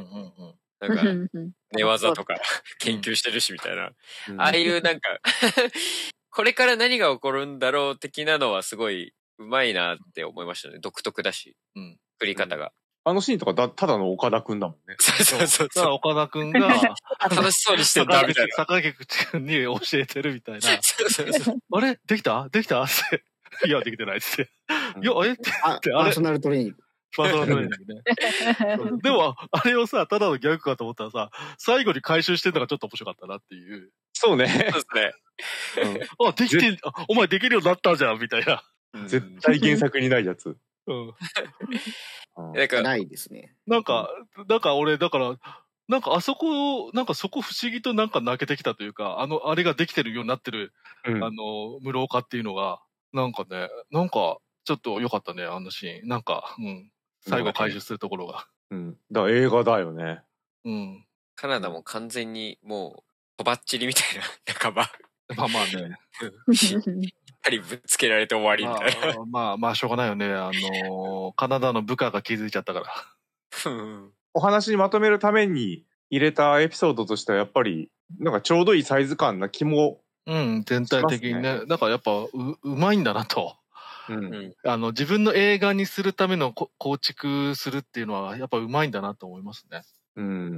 なんか寝技とか研究してるしみたいな、うん、ああいうなんかこれから何が起こるんだろう的なのはすごいうまいなって思いましたね。独特だし、うん、作り方が。 あのシーンとかだただの岡田くんだもんね。 そうそうそう。 ただ岡田くんが楽しそうにしてんだみたいな。 坂口くんに教えてるみたいな。そうそうそう。あれできたできたって。いや、できてないっつって。いや、えって。 あパーソナルトレーニング。 パーソナルトレーニングね。でも、あれをさ、ただのギャグかと思ったらさ、最後に回収してるのがちょっと面白かったなっていう。 そうね。 そうですね。 うん、あ、できて、お前できるようになったじゃん、みたいな。 絶対原作にないやつ。うん。 なんかないですね。 なんか、なんか俺、だから、なんかあそこ、なんかそこ不思議となんか泣けてきたというか、あの、あれができてるようになってる、うん、あの、室岡っていうのが、なんかね、なんか、ちょっと良かったね、あのシーン。なんか、うん。最後回収するところが。 うん。だから映画だよね。 うん。 カナダも完全にもう、とばっちりみたいな仲間。 まあまあね。 やはりぶつけられて終わりみたいな。 まあ、まあ、まあ、しょうがないよね。あのー、カナダの部下が気づいちゃったから。 お話にまとめるために入れたエピソードとしてはやっぱり、なんかちょうどいいサイズ感な気も、 うん、全体的にね。だからやっぱう、うまいんだなと。うん。あの、自分の映画にするための構築するっていうのは、やっぱうまいんだなと思いますね。 うん。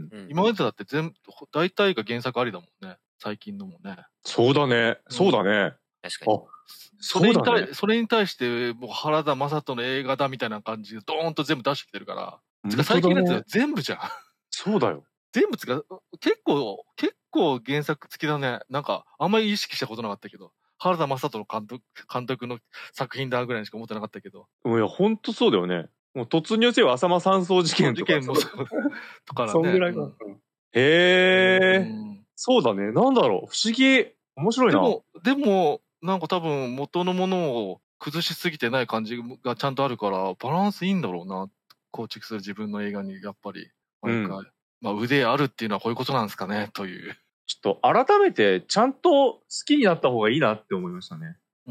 今までだって全部、大体が原作ありだもんね。最近のもね。 そうだね。そうだね。 確かに。 それに対、ね、それに対して、もう原田雅人の映画だみたいな感じで、ドーンと全部出してきてるから。つか最近のやつ全部じゃん。 そうだよ。 全部つか、結構、結構原作付きだね。なんか、あんまり意識したことなかったけど。原田雅人の監督、監督の作品だぐらいにしか思ってなかったけど。 いや、ほんとそうだよね。もう突入せよ浅間山荘事件とか。 事件もそう。とかね。 そんぐらいか。うん、へー、うん。そうだね。なんだろう。不思議。面白いな。 でも、でも、なんか多分元のものを崩しすぎてない感じがちゃんとあるから、バランスいいんだろうな。構築する自分の映画に、やっぱり、毎回。うん、まあ腕あるっていうのはこういうことなんですかね、という。 ちょっと改めてちゃんと好きになった方がいいなって思いましたね。 うん。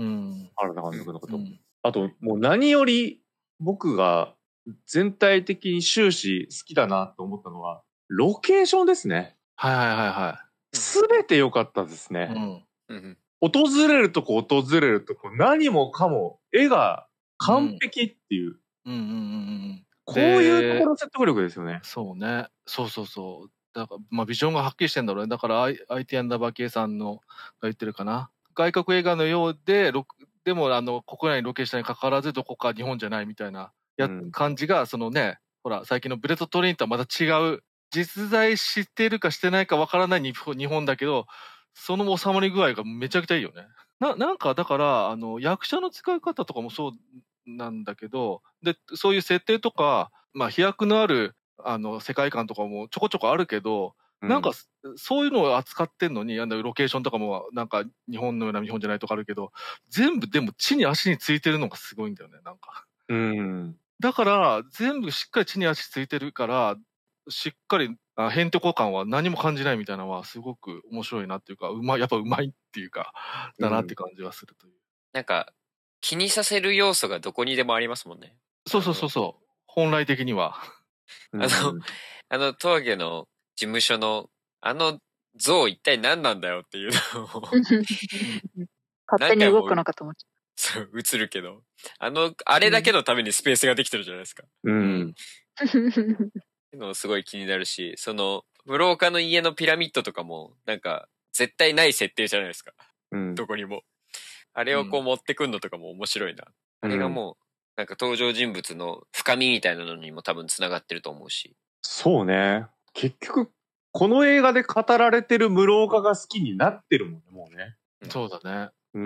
原田監督のこと。うん、あと、もう何より僕が全体的に終始好きだなと思ったのは、ロケーションですね。 はいはいはいはい。 すべて良かったですね。 うん。 訪れるとこ訪れるとこ何もかも絵が完璧っていう。 うんうんうんうん。 こういうところの説得力ですよね。 そうね。そうそうそう。だから、まあ、ビジョンがはっきりしてんだろうね。だから、アイティー アンダーバー K さんのが言ってるかな。外国映画のようで、でも、あの、国内にロケしたに関わらず、どこか日本じゃないみたいな、や、うん、感じが、そのね、ほら、最近のブレットトレインとはまた違う、実在してるかしてないかわからない日本だけど、その収まり具合がめちゃくちゃいいよね。な、なんか、だから、あの、役者の使い方とかもそうなんだけど、で、そういう設定とか、まあ、飛躍のある、あの、世界観とかもちょこちょこあるけど、うん、なんか、そういうのを扱ってんのに、あの、ロケーションとかも、なんか、日本のような日本じゃないとかあるけど、全部でも地に足についてるのがすごいんだよね、なんか。 うん。 だから、全部しっかり地に足ついてるから、しっかり、あ、へんてこ感は何も感じないみたいなのは、すごく面白いなっていうか、うまい、やっぱうまいっていうか、だなって感じはするという。うん、 なんか、気にさせる要素がどこにでもありますもんね。 そうそうそうそう。本来的には。 あの、あの、トワゲの事務所の、あの像一体何なんだよっていうのを。 勝手に動くのかと思っちゃう。そう、映るけど。あの、あれだけのためにスペースができてるじゃないですか。 うん。 ってのすごい気になるし、その、室岡の家のピラミッドとかも、なんか、絶対ない設定じゃないですか。 うん。 どこにも。あれをこう持ってくんのとかも面白いな。うん、あれがもう、なんか登場人物の深みみたいなのにも多分繋がってると思うし。 そうね。結局、この映画で語られてる室岡が好きになってるもんね、もうね。 うん、そうだね。 うん。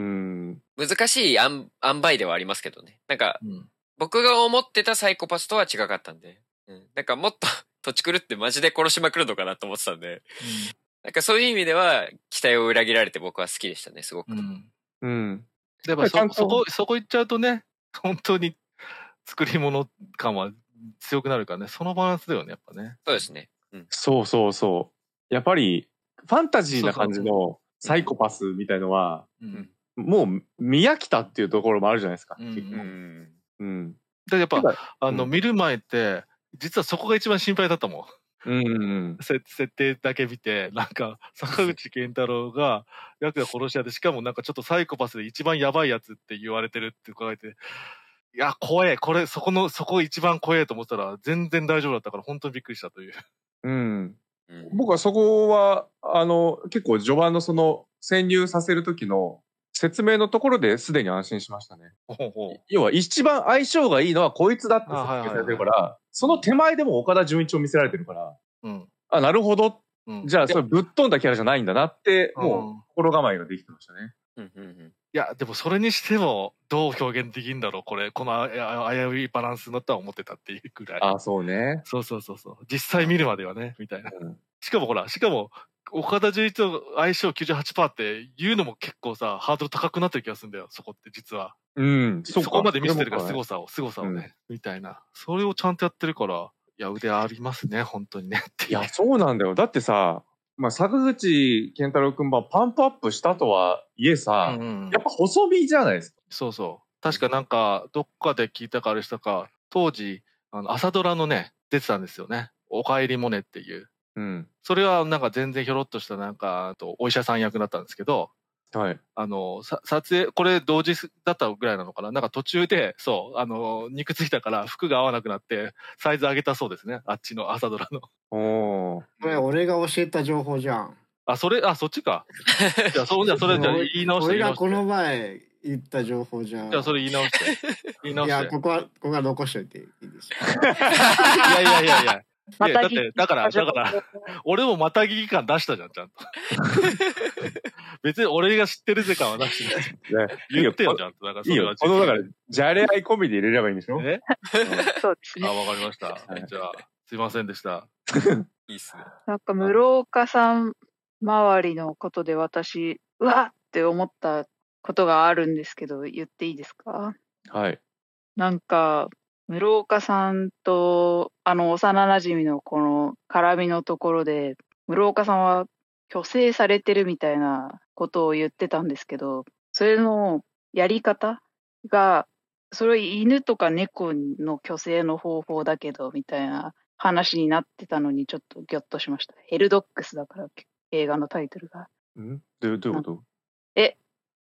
難しい塩梅ではありますけどね。なんか、うん、僕が思ってたサイコパスとは違かったんで。うん、なんかもっと土地狂ってマジで殺しまくるのかなと思ってたんで。うん、なんかそういう意味では期待を裏切られて僕は好きでしたね、すごく。 うん。うん。 でもそ、そこ、そこ行っちゃうとね、本当に作り物感は強くなるからね、そのバランスだよね、やっぱね。 そうですね。 うん、そうそうそう。やっぱり、ファンタジーな感じのサイコパスみたいのは、うんうん、もう見飽きたっていうところもあるじゃないですか。うん。 うん。だやっぱ、あの、うん、見る前って、実はそこが一番心配だったもん。 うんうん、 設定だけ見て、なんか、坂口健太郎が、ヤクザ殺し屋で、しかもなんかちょっとサイコパスで一番やばいやつって言われてるって書いて、いや、怖え、これ、そこの、そこ一番怖えと思ったら、全然大丈夫だったから、本当にびっくりしたという。 うん。僕はそこは、あの、結構序盤のその、潜入させる時の説明のところですでに安心しましたね。 ほうほう。 要は一番相性がいいのはこいつだって設計されてるから、その手前でも岡田准一を見せられてるから、うん、あ、なるほど。うん、じゃあ、それぶっ飛んだキャラじゃないんだなって、もう心構えができてましたね。 うんうんうん、 いや、でもそれにしても、どう表現できるんだろう、これ、この危ういバランスだとは思ってたっていうくらい。 あ、そうね。 そうそうそうそう。実際見るまではね、みたいな。うん、しかもほら、しかも、岡田准一と相性 きゅうじゅうはちパーセント って言うのも結構さ、ハードル高くなってる気がするんだよ、そこって実は。 うん、 そこまで見せてるから、凄さを、凄さをね、うん、みたいな。それをちゃんとやってるから、いや、腕ありますね、本当にね。 いや、そうなんだよ。だってさ、まあ、坂口健太郎くんはパンプアップしたとはいえさ、うんうん、やっぱ細身じゃないですか。 そうそう。確かなんか、どっかで聞いたかあれしたか、当時、あの、朝ドラのね、出てたんですよね。おかえりモネっていう。 うん。 それはなんか全然ひょろっとしたなんか、とお医者さん役だったんですけど、 はい。 あの、さ、撮影、これ同時だったぐらいなのかな。なんか途中で、そう、あの、肉ついたから服が合わなくなって、サイズ上げたそうですね。あっちの朝ドラの。 おー。 これ俺が教えた情報じゃん。 あ、それ、あ、そっちか。じゃあ、そう、じゃあ、それ、じゃあ言い直して。 俺がこの前言った情報じゃん。 じゃあ、それ言い直して。言い直して。 いや、ここは、ここは残しといていいですよ。いやいやいやいや。いや、だって、だから、だから、俺もまたぎ感出したじゃん、ちゃんと。別に俺が知ってるぜ感は出してない。ね、言ってよ、ちゃんと。だからそれは。 いいよ。この、だから、じゃれ合い込みで入れればいいんでしょえそうですね。 あ、わかりました。じゃあ、すいませんでした。 いいっすね。 なんか、室岡さん周りのことで私、うわっって思ったことがあるんですけど、言っていいですか？ はい。 なんか、室岡さんと、あの、幼馴染のこの絡みのところで、室岡さんは虚勢されてるみたいなことを言ってたんですけど、それのやり方が、それ犬とか猫の虚勢の方法だけど、みたいな話になってたのにちょっとギョッとしました。ヘルドッグスだから、映画のタイトルが。 んどういうこと？ え、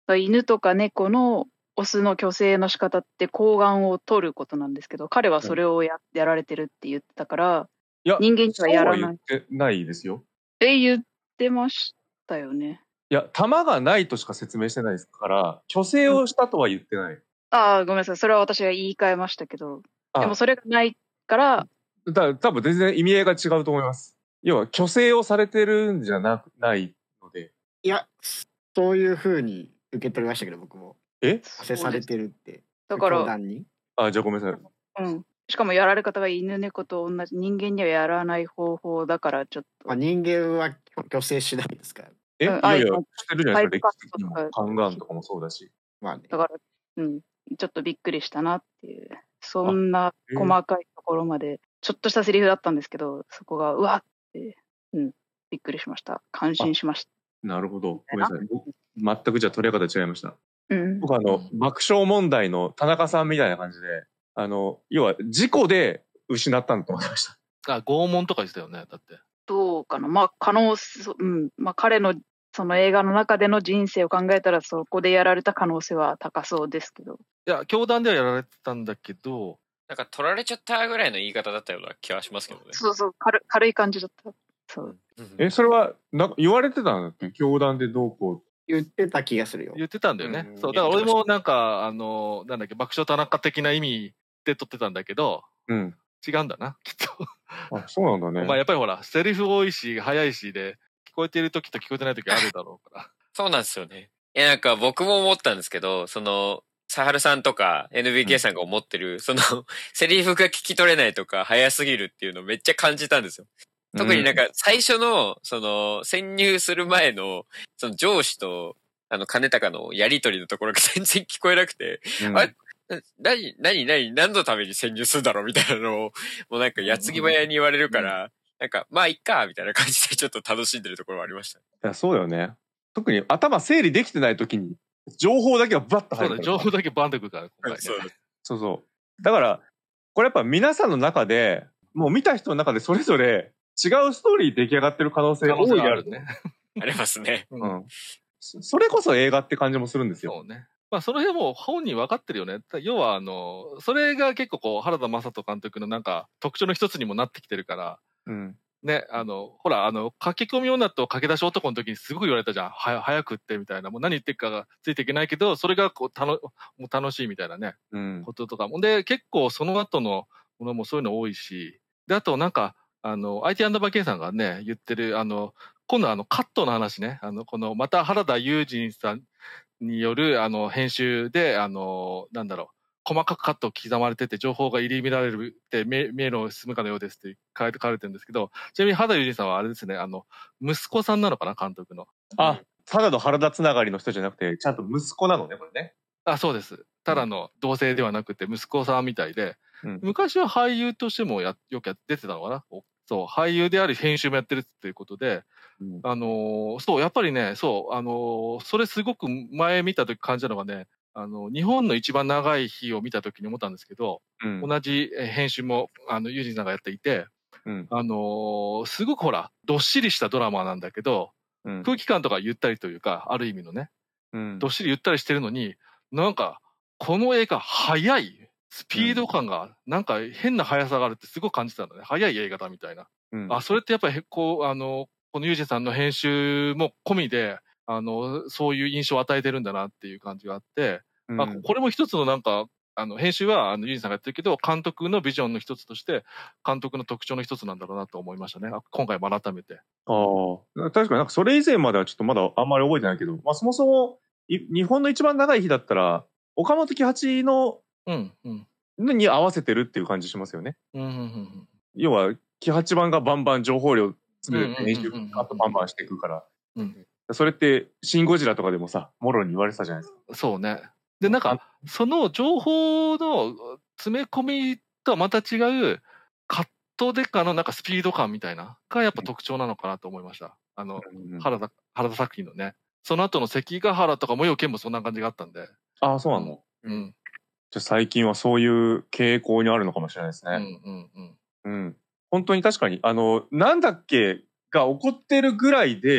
犬とか猫のオスの去勢の仕方って睾丸を取ることなんですけど、彼はそれを や,、うん、やられてるって言ってたから、いや人間にはやらない。 そうは言ってないですよ。 え、言ってましたよね。 いや、玉がないとしか説明してないですから、去勢をしたとは言ってない。うん、 ああ、ごめんなさい。それは私が言い換えましたけど、でもそれがないから。 だ多分全然意味合いが違うと思います。要は、去勢をされてるんじゃなないので。 いや、そういうふうに受け取りましたけど、僕も。 え去勢されてるって。 だから。 あ、じゃあごめんなさい。 うん。しかもやられ方が犬猫と同じ、人間にはやらない方法だからちょっと。 まあ、人間は去勢しないですから。 え、うん、いやいや、してるじゃないですか。歴史的にも。カンガンとかもそうだし。 まあね。 だから、うん。ちょっとびっくりしたなっていう。そんな細かいところまで、ちょっとしたセリフだったんですけど、そこが、うわって、うん、びっくりしました。感心しました。 なるほど。ごめんなさい。全くじゃあ取り方違いました。 うん、 僕あの、爆笑問題の田中さんみたいな感じで、あの、要は事故で失ったんだと思いました。 あ、拷問とか言ってたよね、だって。 どうかな。まあ、可能、うん。まあ、彼のその映画の中での人生を考えたら、そこでやられた可能性は高そうですけど。 いや、教団ではやられてたんだけど、 なんか取られちゃったぐらいの言い方だったような気はしますけどね。 そうそう、軽軽い感じだった。そう。 え、それは、なんか言われてたんだっけ？教団でどうこう。 言ってた気がするよ。 言ってたんだよね。うん、そう。だから俺もなんか、あの、なんだっけ、爆笑田中的な意味で撮ってたんだけど、 うん。 違うんだな、きっと。 あ、そうなんだね。 まあやっぱりほら、セリフ多いし、早いしで、聞こえてる時と聞こえてない時あるだろうから。 そうなんですよね。いや、なんか僕も思ったんですけど、その、サハルさんとか エヌビーケー さんが思ってる、うん、その、セリフが聞き取れないとか、早すぎるっていうのをめっちゃ感じたんですよ。特になんか最初の、その、潜入する前の、その上司と、あの、金高のやりとりのところが全然聞こえなくて、うん、あれ何、何、何、何のために潜入するんだろうみたいなのを、もうなんか矢継ぎ早に言われるから、うん、なんか、まあ、いっか、みたいな感じでちょっと楽しんでるところはありました。いや、そうだよね。特に頭整理できてない時に、情報だけがバッと入るから。 そうだ、情報だけバンとくるから、今回ね。 そうそうそう。だから、これやっぱ皆さんの中で、もう見た人の中でそれぞれ違うストーリー出来上がってる可能性が大いあるね。 ありますね。 うん。それこそ映画って感じもするんですよ。 そうね。まあその辺も本人分かってるよね。要はあの、それが結構こう、原田雅人監督のなんか特徴の一つにもなってきてるから、 うん。ね、 あの、ほら、あの、駆け込み女と駆け出し男の時にすごく言われたじゃん。は、早くってみたいな。もう何言ってるかがついていけないけど、それがこう、たの、もう楽しいみたいなね。 うん。 こととかも。で、結構その後のものもそういうの多いし。で、あとなんか、あの、アイティー アンダーバー K さんがね、言ってる、あの、今度はあの、カットの話ね。あの、この、また原田悠仁さんによる、あの、編集で、あの、なんだろう。細かくカットを刻まれてて、情報が入り乱れるって、迷路を進むかのようですって書いて、書かれてるんですけど、ちなみに原田悠仁さんはあれですね、あの、息子さんなのかな、監督の。 あ、ただの原田つながりの人じゃなくて、ちゃんと息子なのね、これね。 あ、そうです。ただの同性ではなくて、息子さんみたいで、うん、昔は俳優としてもやよくや出てたのかな。そう、俳優であり編集もやってるっていうことで、うん、あのー、そう、やっぱりね、そう、あのー、それすごく前見た時感じたのがね、あの、日本の一番長い日を見た時に思ったんですけど、うん、同じ編集も、あの、ユージンさんがやっていて、うん、あのー、すごくほら、どっしりしたドラマなんだけど、うん、空気感とかゆったりというか、ある意味のね、うん、どっしりゆったりしてるのに、なんか、この映画早い。スピード感が、なんか変な速さがあるってすごく感じたんだね。早い映画だみたいな。うん、あ、それってやっぱり、こう、あの、このユージンさんの編集も込みで、あの、そういう印象を与えてるんだなっていう感じがあって、うん、あ、これも一つのなんか、あの、編集は、あの、ユージンさんがやってるけど、監督のビジョンの一つとして、監督の特徴の一つなんだろうなと思いましたね。今回も改めて。 ああ、確かになんかそれ以前まではちょっとまだあんまり覚えてないけど、まあそもそも、日本の一番長い日だったら、岡本喜八の、 うんうん、 に合わせてるっていう感じしますよね。 うんうんうん、 要は、喜八版がバンバン情報量詰めて編集カットバンバンしていくから。うん、それって、シン・ゴジラとかでもさ、もろに言われてたじゃないですか。 そうね。で、なんか、その情報の詰め込みとはまた違う、カットデカのなんかスピード感みたいな、がやっぱ特徴なのかなと思いました。あの、うん、原田、原田作品のね。その後の関ヶ原とかもよけんもそんな感じがあったんで。 ああ、そうなの？ うん。 じゃ最近はそういう傾向にあるのかもしれないですね。 うんうんうん。 うん。本当に確かに、あの、なんだっけが起こってるぐらいで、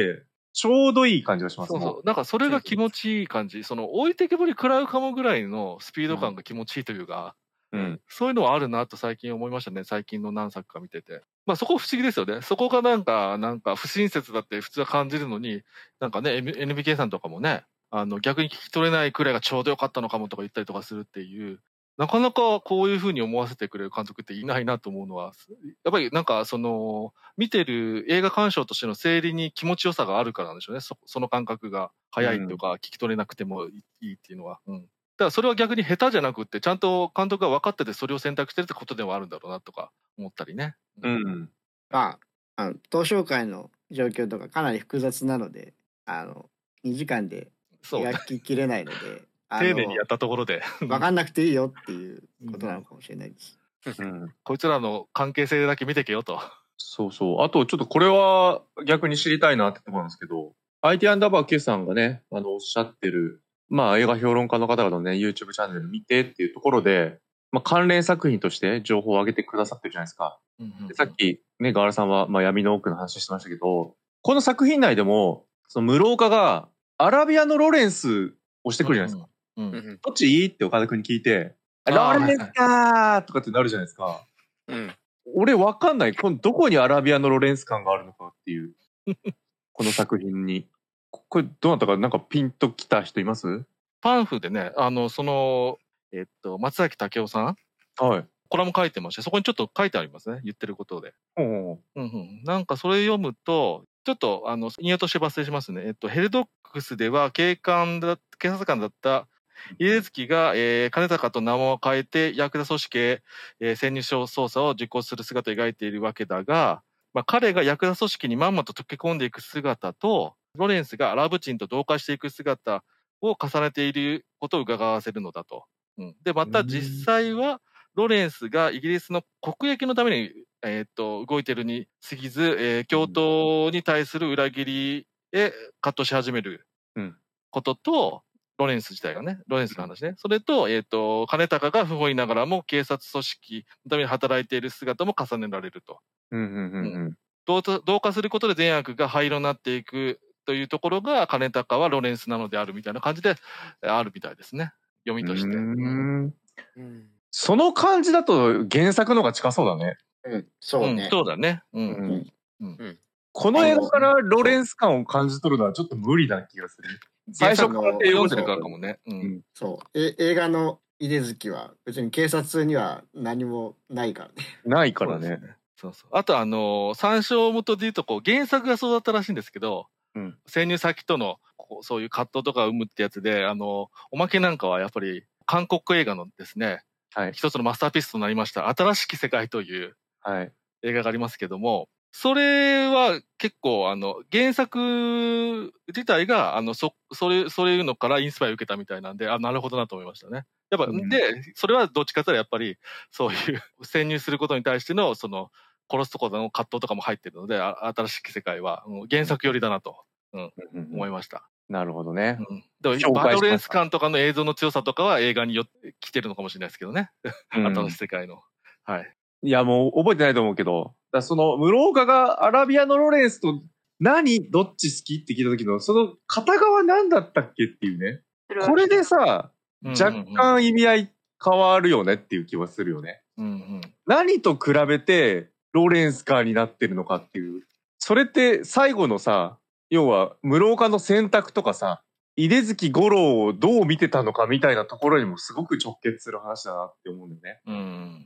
ちょうどいい感じがしますね。 そうそう。なんかそれが気持ちいい感じ。その置いてけぼり食らうかもぐらいのスピード感が気持ちいいというか、うん、そういうのはあるなと最近思いましたね。最近の何作か見てて。まあそこ不思議ですよね。そこがなんか、なんか不親切だって普通は感じるのに、なんかね、エヌビーケー さんとかもね、あの逆に聞き取れないくらいがちょうどよかったのかもとか言ったりとかするっていう、なかなかこういう風に思わせてくれる監督っていないなと思うのは、やっぱりなんかその、見てる映画鑑賞としての整理に気持ちよさがあるからなんでしょうね。そ, その感覚が早いとか、聞き取れなくてもいいっていうのは。うん。だからそれは逆に下手じゃなくって、ちゃんと監督が分かっててそれを選択してるってことではあるんだろうなとか思ったりね。 うん。 まあ、あの、東証会の状況とかかなり複雑なので、あの、にじかんで描ききれないので、 丁寧にやったところで分かんなくていいよっていうことなのかもしれないです。 うん、こいつらの関係性だけ見てけよと。 そうそう。あとちょっとこれは逆に知りたいなってところなんですけど、アイティー アンダーバー Q さんがね、あの、おっしゃってる、まあ映画評論家の方々のね、YouTube チャンネル見てっていうところで、まあ関連作品として情報を上げてくださってるじゃないですか。うんうんうん、でさっきね、ガーラさんは、まあ闇の奥の話してましたけど、この作品内でも、その室岡がアラビアのロレンスをしてくるじゃないですか。うんうん、どっちいいって岡田君に聞いて、ロレンスかーとかってなるじゃないですか。うん、俺わかんない。このどこにアラビアのロレンス感があるのかっていう。この作品に。これどうなったかなんかピンときた人います？ パンフでね、あの、その、えっと、松崎武夫さん。はい。コラム書いてまして、そこにちょっと書いてありますね。言ってることで。うんうん。なんかそれ読むと、ちょっと、あの、引用として抜粋しますね。えっと、ヘルドックスでは警官だ、警察官だった家出月が、えー、金高と名を変えて、ヤクザ組織へ、えー、潜入捜査を実行する姿を描いているわけだが、まあ、彼がヤクザ組織にまんまと溶け込んでいく姿と、ロレンスがアラブ人と同化していく姿を重ねていることを伺わせるのだと。うん、で、また実際は、ロレンスがイギリスの国益のために、えー、っと動いているに過ぎず、えー、教頭に対する裏切りへ葛藤し始めることと、ロレンス自体がね、ロレンスの話ね。それと、えっと、金高が不本意ながらも警察組織のために働いている姿も重ねられると。うんうんうんうん、同, 同化することで善悪が灰色になっていくというところが、金高はロレンスなのであるみたいな感じであるみたいですね。読みとして。うんうん、その感じだと原作の方が近そうだね。 うん、そうね。 うん、そうだね。うん。うんうんうん、この映画からロレンス感を感じ取るのはちょっと無理な気がする。 最初から読んでるからかもね。うん。 そう。え、映画の井出月は別に警察には何もないからね。 ないからね。 そうそう。あとあの、参照元で言うと、こう、原作がそうだったらしいんですけど、うん、潜入先との、こうそういう葛藤とかを生むってやつで、あの、おまけなんかはやっぱり、韓国映画のですね、はい、一つのマスターピースとなりました、新しき世界という映画がありますけども、それは結構あの原作自体があのそそれそういうのからインスパイアを受けたみたいなんで、あ、なるほどなと思いましたね。やっぱ、うん、でそれはどっちかというとやっぱりそういう潜入することに対してのその殺すところの葛藤とかも入ってるので、あ新しき世界は原作寄りだなと、うん、思いました。 なるほどね。 うん、でもバドレンス感とかの映像の強さとかは映画によって来てるのかもしれないですけどね。うん、新しい世界の。はい。 いやもう覚えてないと思うけど、だその室岡がアラビアのロレンスと何どっち好きって聞いた時のその片側何だったっけっていうね。これでさ、若干意味合い変わるよねっていう気はするよね。うんうん、何と比べてロレンスカーになってるのかっていう。それって最後のさ、要は室岡の選択とかさ、井出月五郎をどう見てたのかみたいなところにもすごく直結する話だなって思うんだよね。 うん。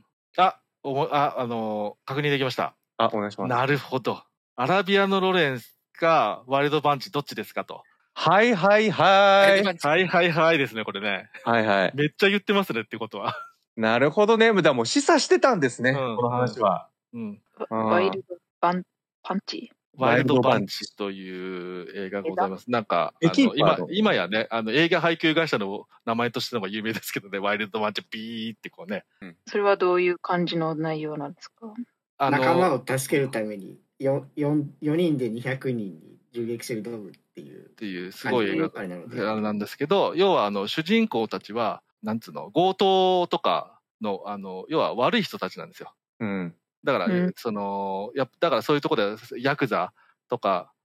あ、おあ、あのー、確認できました。 あ、お願いします。 なるほど。アラビアのロレンスかワイルドパンチどっちですかと。 はいはいはい。 はいはいはいですね、これね。 はいはい。 めっちゃ言ってますねってことは。 なるほどね。だもう示唆してたんですね、うん、この話は。 うん。ワイルドパンパンチワイルドパンチという映画がございます。なんか、あの今、今やね、あの映画配給会社の名前としてのが有名ですけどね、ワイルドパンチピーってこうね。 うん、それはどういう感じの内容なんですか？ あの仲間を助けるために よ, よ, よにんでにひゃくにんに銃撃する道具っていう。 っていうすごい映画なんですけど、要はあの主人公たちは、なんつうの、強盗とかの、あの、要は悪い人たちなんですよ。うん。だから、うん、その、やだからそういうところで、ヤクザとか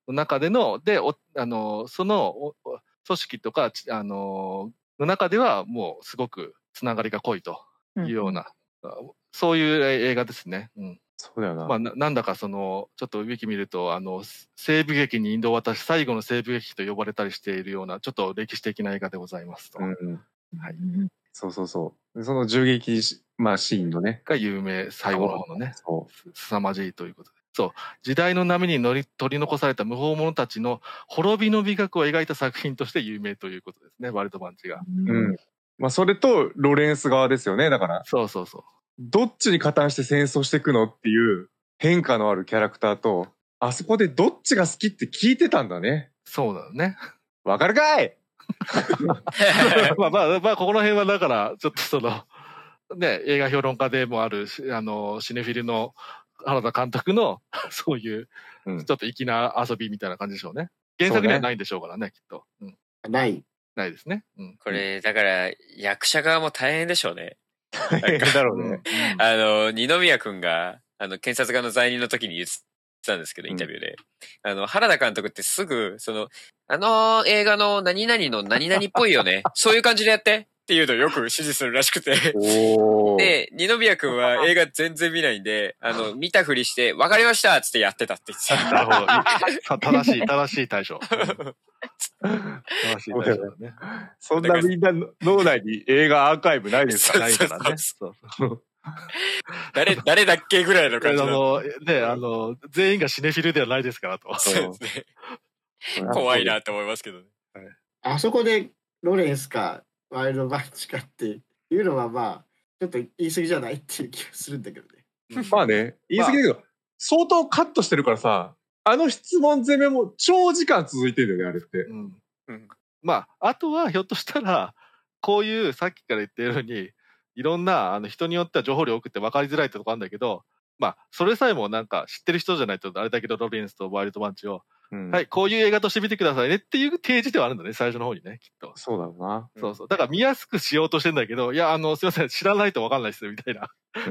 中での、で、おあの、その組織とか、あの、の中ではもうすごくつながりが濃いというような、うん、そういう映画ですね。うん。 そうだよな。 まあ、な, なんだかその、ちょっとウィキ見ると、あの、西部劇に引導を渡し、最後の西部劇と呼ばれたりしているような、ちょっと歴史的な映画でございますと。うん、 はい。そうそうそう。その銃撃、まあ、シーンのね。 が有名、最後の方のね。そう。凄まじいということで。そう。時代の波に乗り、取り残された無法者たちの滅びの美学を描いた作品として有名ということですね、ワイルドパンチが。 うん。まあ、それと、ロレンス側ですよね、だから。 そうそうそう。 どっちに加担して戦争していくのっていう変化のあるキャラクターと、あそこでどっちが好きって聞いてたんだね。 そうだね。 わかるかいまあまあ、まあ、ここの辺はだから、ちょっとその、ね、映画評論家でもある、あの、シネフィルの原田監督の、そういう、ちょっと粋な遊びみたいな感じでしょうね。原作にはないんでしょうからね、きっと。うん、 ない。 ないですね。うん、 これ、だから、役者側も大変でしょうね。 大変だろうね。 あの、二宮くんが、あの、検察側の罪人の時に言ってたんですけど、インタビューで。うん、あの、原田監督ってすぐ、その、あの映画の何々の何々っぽいよね。そういう感じでやってっていうのをよく指示するらしくて。で、二宮くんは映画全然見ないんで、あの、見たふりして、わかりましたっつってやってたって言ってた。 なるほど。正しい、正しい対処。正しい対処だね。 そんなみんな脳内に映画アーカイブないですか？ ないからね。そうそう誰、誰だっけぐらいの感じ。 あの、ね、あの、全員がシネフィルではないですからと。 そうですね。怖いなと思いますけどね。 はい、あそこでロレンスかワイルドバンチかっていうのはまあ、ちょっと言い過ぎじゃないっていう気がするんだけどね。 まあね、言い過ぎだけど、まあ、相当カットしてるからさ、あの質問攻めも長時間続いてるんだよね、あれって。うんうん、まあ、あとはひょっとしたら、こういうさっきから言ってるように、いろんなあの人によっては情報量多くて分かりづらいってとこあるんだけど、まあ、それさえもなんか知ってる人じゃないとあれだけど、ロレンスとワイルドバンチを、うん、はい、こういう映画として見てくださいねっていう提示ではあるんだね、最初の方にね、きっと。 そうだろうな。 そうそう。だから見やすくしようとしてんだけど、いや、あの、すいません、知らないと分かんないですよ、みたいな。うん、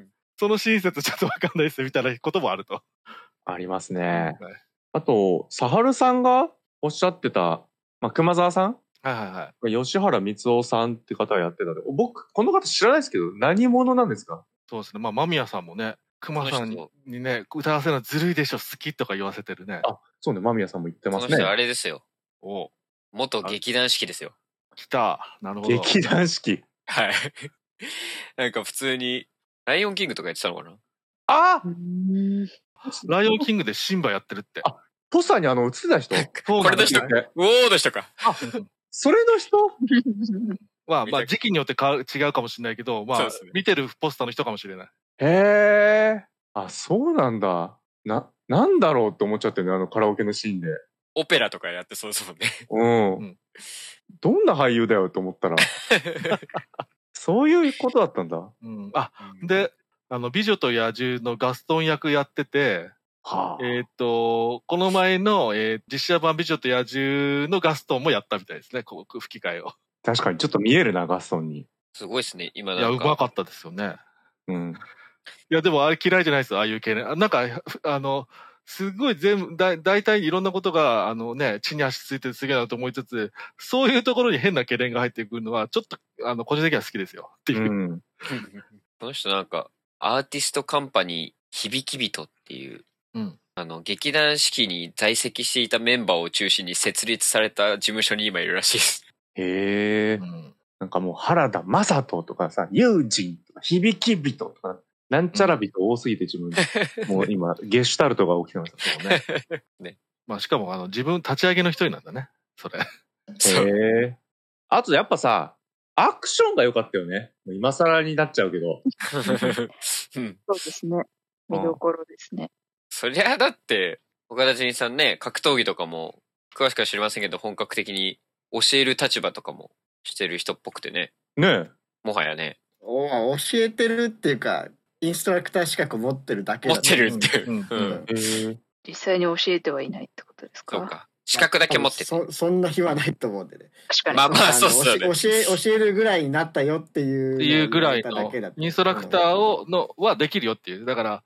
その親切ちょっと分かんないですよ、みたいなこともあると。 ありますね。はい、あと、サハルさんがおっしゃってた、まあ、熊沢さん、 はいはいはい。 吉原光夫さんって方がやってたで、僕、この方知らないですけど、何者なんですか？ そうですね。まあ、間宮さんもね、熊さんにね、歌わせるのずるいでしょ、好きとか言わせてるね。 あ、そうね、間宮さんも言ってますね。 この人あれですよ。お元劇団四季ですよ。 来た。なるほど。 劇団四季。 はい。なんか普通に、ライオンキングとかやってたのかな？ あライオンキングでシンバやってるって。 あ、ポスターにあの映ってた人これの人、おーの人か。 あ、それの人まあまあ時期によってか違うかもしれないけど、まあ、ね、見てるポスターの人かもしれない。 へえ。あ、そうなんだ。な、なんだろうって思っちゃってるね、あのカラオケのシーンで。 オペラとかやってそうですもんね。 うん。うん、どんな俳優だよと思ったら。そういうことだったんだ。 うん、あ、で、あの、美女と野獣のガストン役やってて、はあ、えっ、ー、と、この前の、えー、実写版美女と野獣のガストンもやったみたいですね、こう吹き替えを。 確かにちょっと見えるな、ガストンに。 すごいですね、今なんか。いや、うまかったですよね。 うん。 いや、でもあれ嫌いじゃないですよ、ああいう系ね。なんか、あの、すごい全部、だ、大体いろんなことが、あのね、地に足ついてすげえなと思いつつ、そういうところに変な懸念が入ってくるのは、ちょっと、あの、個人的には好きですよ。っていう。うん、 この人なんか、アーティストカンパニー、響き人っていう、 うん、 あの、劇団四季に在籍していたメンバーを中心に設立された事務所に今いるらしいです。 へえ、うん。なんかもう原田雅人とかさ、友人とか響き人とか、なんちゃら人多すぎて自分、うん、もう今、ゲシュタルトが起きてますよね。 ね。まあしかもあの自分立ち上げの一人なんだね、それ。 へえ。あとやっぱさ、アクションが良かったよね。今更になっちゃうけど。 うん、そうですね。見どころですね。 そりゃだって、岡田准一さんね、格闘技とかも、詳しくは知りませんけど、本格的に教える立場とかもしてる人っぽくてね。 ねえ。 もはやね。 お教えてるっていうか、インストラクター資格持ってるだけだ、 ね、持ってるっていう。うんうんうん、実際に教えてはいないってことですか？ そうか。資格だけ持ってて。 そ, そんな暇ないと思うんでね。 確かに。 まあまあ、そうっすよね。 教え、教えるぐらいになったよっていう。 っていうぐらいの、インストラクターを、の、はできるよっていう。だから、うん、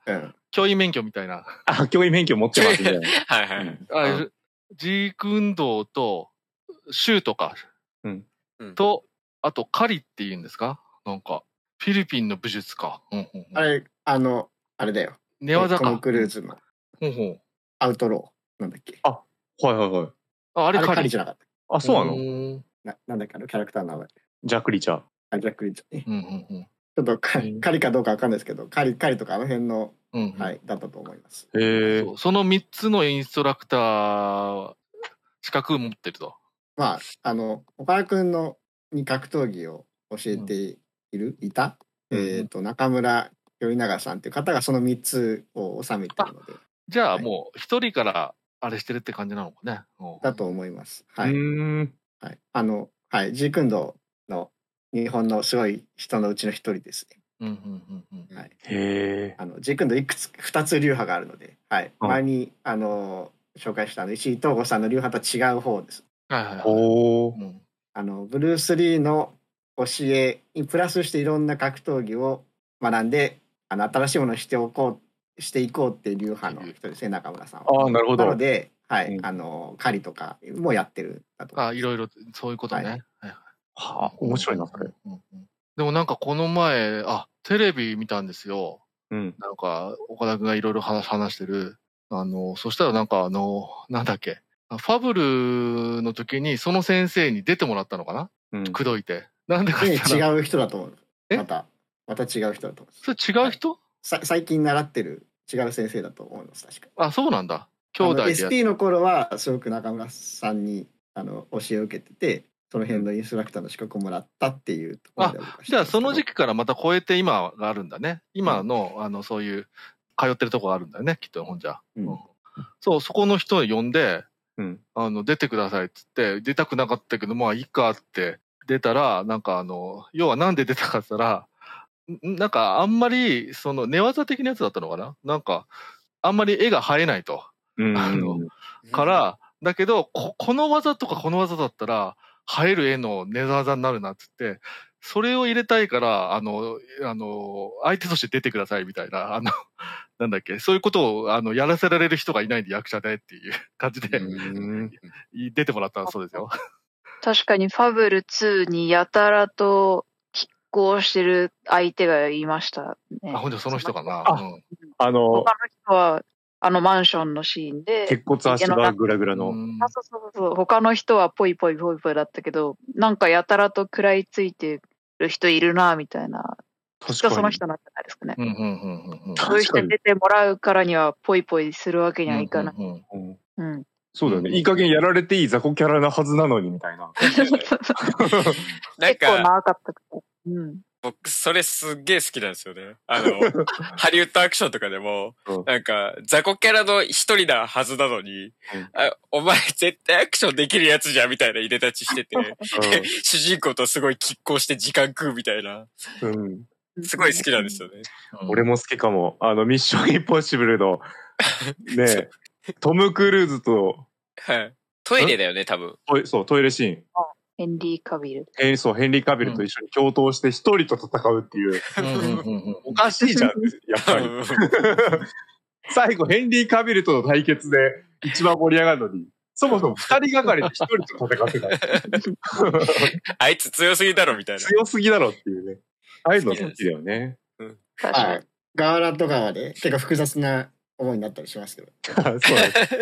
教員免許みたいな。 あ、教員免許持ってますね。 はいはい。うん、 あジーク運動と、シューとか、 うん、 と、あと、カリって言うんですかなんか、フィリピンの武術か。うんうんうん、 あれ、あの、あれだよ。 寝技か。 トム・クルーズのアウトローなんだっけ。 あ、はいはいはい。 あ、あれカリじゃなかった。 あ、そうなの？ ななんだっけ、あのキャラクターの名前。 ジャック・リチャー。 あ、ジャック・リチャーね。 うんうんうん、 ちょっとカリ、カリかどうかわかんないですけど、カリ、カリとかあの辺の、 うんうん、 はい、だったと思います。 へえ。 そのみっつのインストラクター、資格持ってると。 まあ、あの、岡田君のに格闘技を教えている、うん、いた、うん、えっ、と、中村頼長さんっていう方がそのみっつを収めてるので。 じゃあもう一人からあれしてるって感じなのかね。 だと思います。はい。はい、あの、はい、ジークンドーの日本のすごい人のうちの一人ですね。 うんうんうんうん。 はい。へえ。 あの、ジークンドーいくつ、二つ流派があるので、はい。前に、あの、紹介したあの石井東吾さんの流派と違う方です。 はいはいはい。 おー。 あの、ブルース・リーの教えにプラスしていろんな格闘技を学んで、あの、新しいものをしておこう、していこうっていう流派の人ですね、中村さんは。 ああ、なるほど。 なので、はい、うん、あの、狩りとかもやってるだと思います。 あ、いろいろ、そういうことね。はい。 はい、はあ、面白いな、それ。 うんうん、でもなんかこの前、あ、テレビ見たんですよ。 うん。 なんか、岡田君がいろいろ話してる。あの、そしたらなんかあの、なんだっけ。ファブルの時にその先生に出てもらったのかな、うん、口説いて。なんでかって違う人だと思う。また、また違う人だと思う。 それ違う人、 はい、最近習ってる違う先生だと思います、確かに。 あ、そうなんだ。兄弟で。 エスピー の頃はすごく中村さんにあの教えを受けてて、その辺のインストラクターの資格をもらったっていうところで、 あ、じゃあその時期からまた超えて今があるんだね。今の、うん、あのそういう通ってるとこがあるんだよね、きっとほんじゃ。うんうん、そう、そこの人を呼んで、うん、あの出てくださいっつって出たくなかったけどまあいいかって出たら、なんかあの要はなんで出たかって言ったら、なんかあんまりその寝技的なやつだったのかな、なんかあんまり絵が映えないと、うん、あのからだけど こ, この技とかこの技だったら映える絵の寝技になるなっつって、それを入れたいからあのあの相手として出てくださいみたいな、あのなんだっけ、そういうことをあのやらせられる人がいないんで役者でっていう感じで出てもらったそうですよ。 確かにファブルツーにやたらと拮抗してる相手がいましたね。 あ、ほんとその人かな。 あ、うん、あの他の人はあのマンションのシーンで鉄骨足がグラグラの。 あ、そうそうそう。他の人はポイポイポイポイだったけど、なんかやたらと食らいついてる人いるなみたいな。きっとその人なんじゃないですかね。 うんうんうんうん、 そういう人に出てもらうからにはポイポイするわけにはいかない。 うんうんうんうん、そうだよね。いい加減やられていい雑魚キャラなはずなのにみたいな。 なんか結構長かったけど。うん。 僕、それすっげえ好きなんですよね。あの、ハリウッドアクションとかでも、うん、なんか、雑魚キャラの一人なはずなのに、うん、あ、お前絶対アクションできるやつじゃんみたいな入れ立ちしてて、うん、主人公とすごい拮抗して時間食うみたいな。うん、すごい好きなんですよね。 俺も好きかも。あの、ミッションインポッシブルの、ね、トム・クルーズと、 はい。トイレだよね、多分。 そう、トイレシーン。 ヘンリー・カビル。 えー、そう、ヘンリー・カビルと一緒に共闘して一人と戦うっていう。おかしいじゃん、やっぱり。最後、ヘンリー・カビルとの対決で一番盛り上がるのに、そもそも二人がかりで一人と戦ってた。 あいつ強すぎだろ、みたいな。 強すぎだろっていうね。ああいうの好きだよね。 うん。確かに。 ガーラとかはね、結構複雑な思いになったりしますけど。 そうです。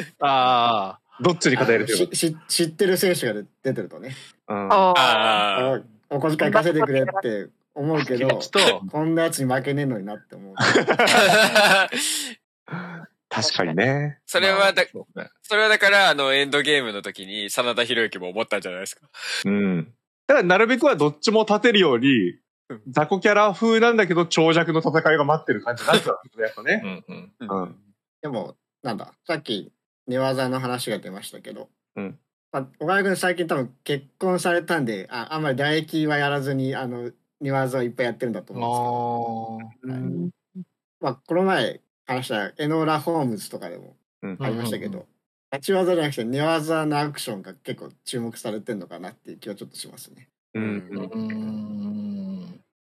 ああ。どっちに肩入れてるし知ってる選手が出てるとね。 うん、ああ。お小遣い稼いでくれって思うけど、こんなやつに負けねえのになって思う。 確かにね。 それはだ、それはだから、あの、エンドゲームの時に、真田広之も思ったんじゃないですか。 うん。だから、なるべくはどっちも立てるように、雑魚キャラ風なんだけど、長尺の戦いが待ってる感じになっちゃうんですね、やっぱね。うんうんうん、 でも、なんだ、さっき、寝技の話が出ましたけど、 うん。 まあ、小川君最近多分結婚されたんで、あ、あんまり唾液はやらずに、あの、寝技をいっぱいやってるんだと思うんですけど。あ、はい、まあ、この前話したエノーラ・ホームズとかでもありましたけど、立ち技じゃなくて寝技のアクションが結構注目されてるのかなっていう気はちょっとしますね。 うん。うん。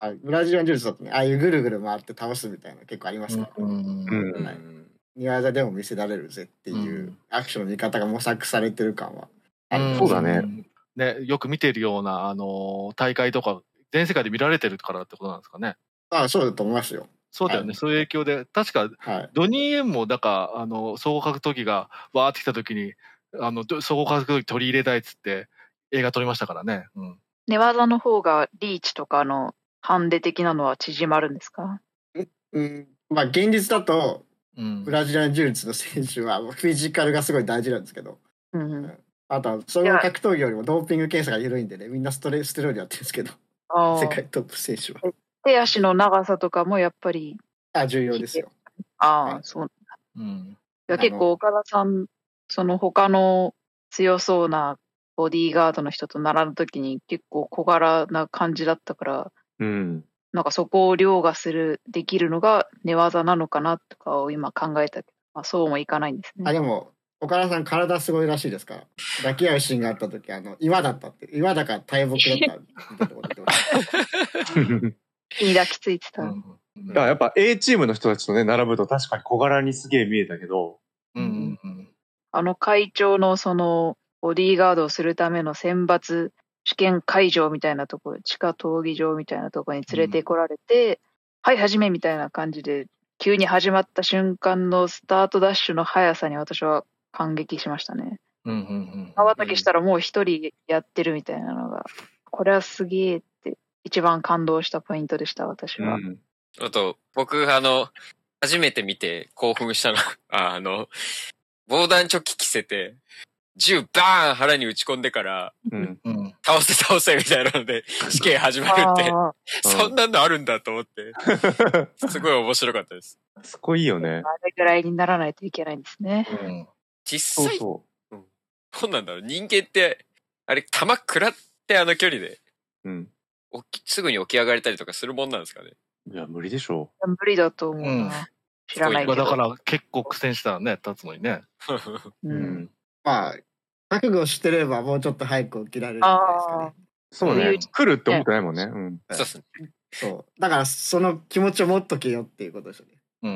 あブラジリアン柔術だとね、ああいうぐるぐる回って倒すみたいな結構ありますから、ね。うんうんはい、寝技でも見せられるぜっていうアクションの見方が模索されてる感はあります、 うん、そうだね。 ね、よく見てるような、あのー、大会とか、全世界で見られてるからってことなんですかね。 ああ、そうだと思いますよ。 そうだよね、はい、そういう影響で、確か、はい、ドニー・エンも、だから、あの、総合格闘技がわーってきたときに、あの、総合格闘技取り入れたいっつって、映画撮りましたからね。うん。 寝技の方がリーチとかのハンデ的なのは縮まるんですか？ うん、まあ現実だと、うん、ブラジリアン柔術の選手はフィジカルがすごい大事なんですけど、うんうん、あとは総合格闘技よりもドーピング検査が緩いんでね、みんなストレステロイドやってるんですけど、世界トップ選手は。 手足の長さとかもやっぱりあ重要ですよ。 ああ、はい、そうなんだ。うん、いや結構岡田さん、その他の強そうなボディーガードの人と並ぶときに結構小柄な感じだったから、うん、なんかそこを凌駕するできるのが寝技なのかなとかを今考えたけど、まあ、そうもいかないんですね。 あでも岡田さん体すごいらしいですから、抱き合うシーンがあった時あの岩だったって岩だから大木だったみたいなこと言ってました。気に抱きついてた。うんうん、やっぱ A チームの人たちとね並ぶと確かに小柄にすげえ見えたけど、うんうんうん、あの会長のそのボディーガードをするための選抜試験会場みたいなところ、地下闘技場みたいなところに連れてこられて、うん、はい始めみたいな感じで急に始まった瞬間のスタートダッシュの速さに私は感激しましたね。瞬きしたらもう一人やってるみたいなのが、これはすげえって一番感動したポイントでした私は。うん、 あと僕あの初めて見て興奮したのあの防弾チョッキ着せて銃バーン腹に打ち込んでから、うんうん、倒せ倒せみたいなので試験始まるってそんなのあるんだと思ってすごい面白かったです。 すごいいよね。 あれぐらいにならないといけないんですね。うん、 実際そう、うん、どうなんだろう人間ってあれ弾食らってあの距離で、うん、起きすぐに起き上がれたりとかするもんなんですかね。 いや無理でしょう。無理だと思うな。うん、知らないけど。 だから結構苦戦したらね立つのにね。 うん、まあ覚悟してればもうちょっと早く起きられるんじゃないですかね。 そうね。来るって思ってないもんね。うん。 そうですね。 そう。だからその気持ちを持っとけよっていうことですよね。 うん。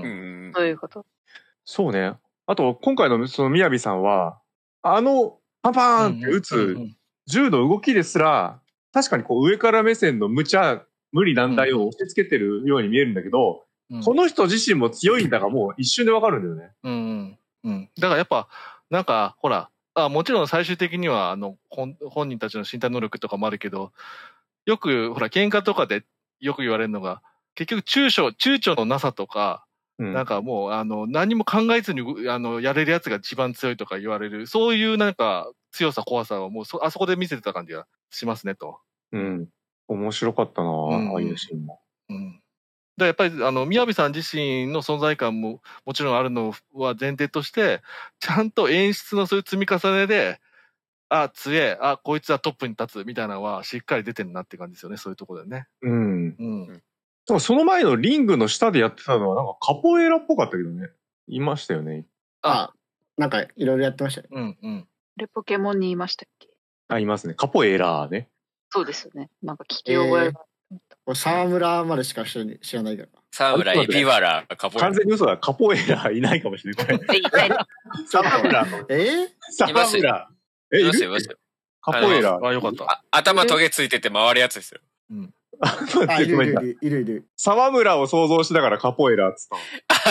どういうこと？ そうね。あと今回のそのみやびさんはあのパパーンって打つ銃の動きですら確かにこう上から目線の無茶無理難題を押し付けてるように見えるんだけど、うん、この人自身も強いんだがもう一瞬でわかるんだよね。 うん。うん。だからやっぱなんかほら。あもちろん最終的にはあの 本, 本人たちの身体能力とかもあるけどよくほら喧嘩とかでよく言われるのが結局躊躇躊躇のなさとか、うん、なんかもうあの何も考えずにあのやれるやつが一番強いとか言われるそういうなんか強さ怖さをもう そ, あそこで見せてた感じがしますねと。 うん面白かったな、うん、ああいうシーンも。うんでやっぱりあの宮部さん自身の存在感ももちろんあるのは前提としてちゃんと演出のそういう積み重ねであ強えあこいつはトップに立つみたいなのはしっかり出てるなって感じですよねそういうところでね。うん。 うん。でもその前のリングの下でやってたのはなんかカポエーラっぽかったけどねいましたよね。 あなんかいろいろやってましたね。 うんうん。レポケモンにいましたっけ？ あいますねカポエーラーね。 そうですよねなんか聞き覚えが。 えー、沢村までしか知らないから。 沢村、エビワラ、カポエラ。 完全に嘘だ。カポエラいないかもしれない。沢村。 え沢村。 え、いますよ、いますよ。 カポエラ。 あ、よかった。 頭トゲついてて回るやつですよ。 うん。あ、いるいる、いるいる。 沢村を想像しながらカポエラっつった。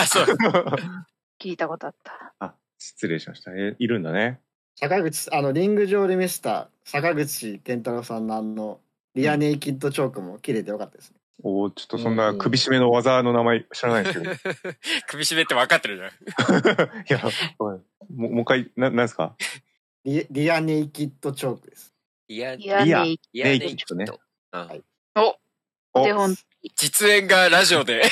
あ、そう。 聞いたことあった。 あ、失礼しました。え、いるんだね。 坂口、あの、リング上で見せた坂口健太郎さんのあの、リアネイキッドチョークも綺麗でよかったですね。 おお、ちょっとそんな首絞めの技の名前知らないですけど。 首絞めって分かってるじゃん。 いや、もうもう一回、な、なんですかリ、リアネイキッドチョークです。 リア、 リアネイキッドね。 はい。 おお手本。 実演がラジオで。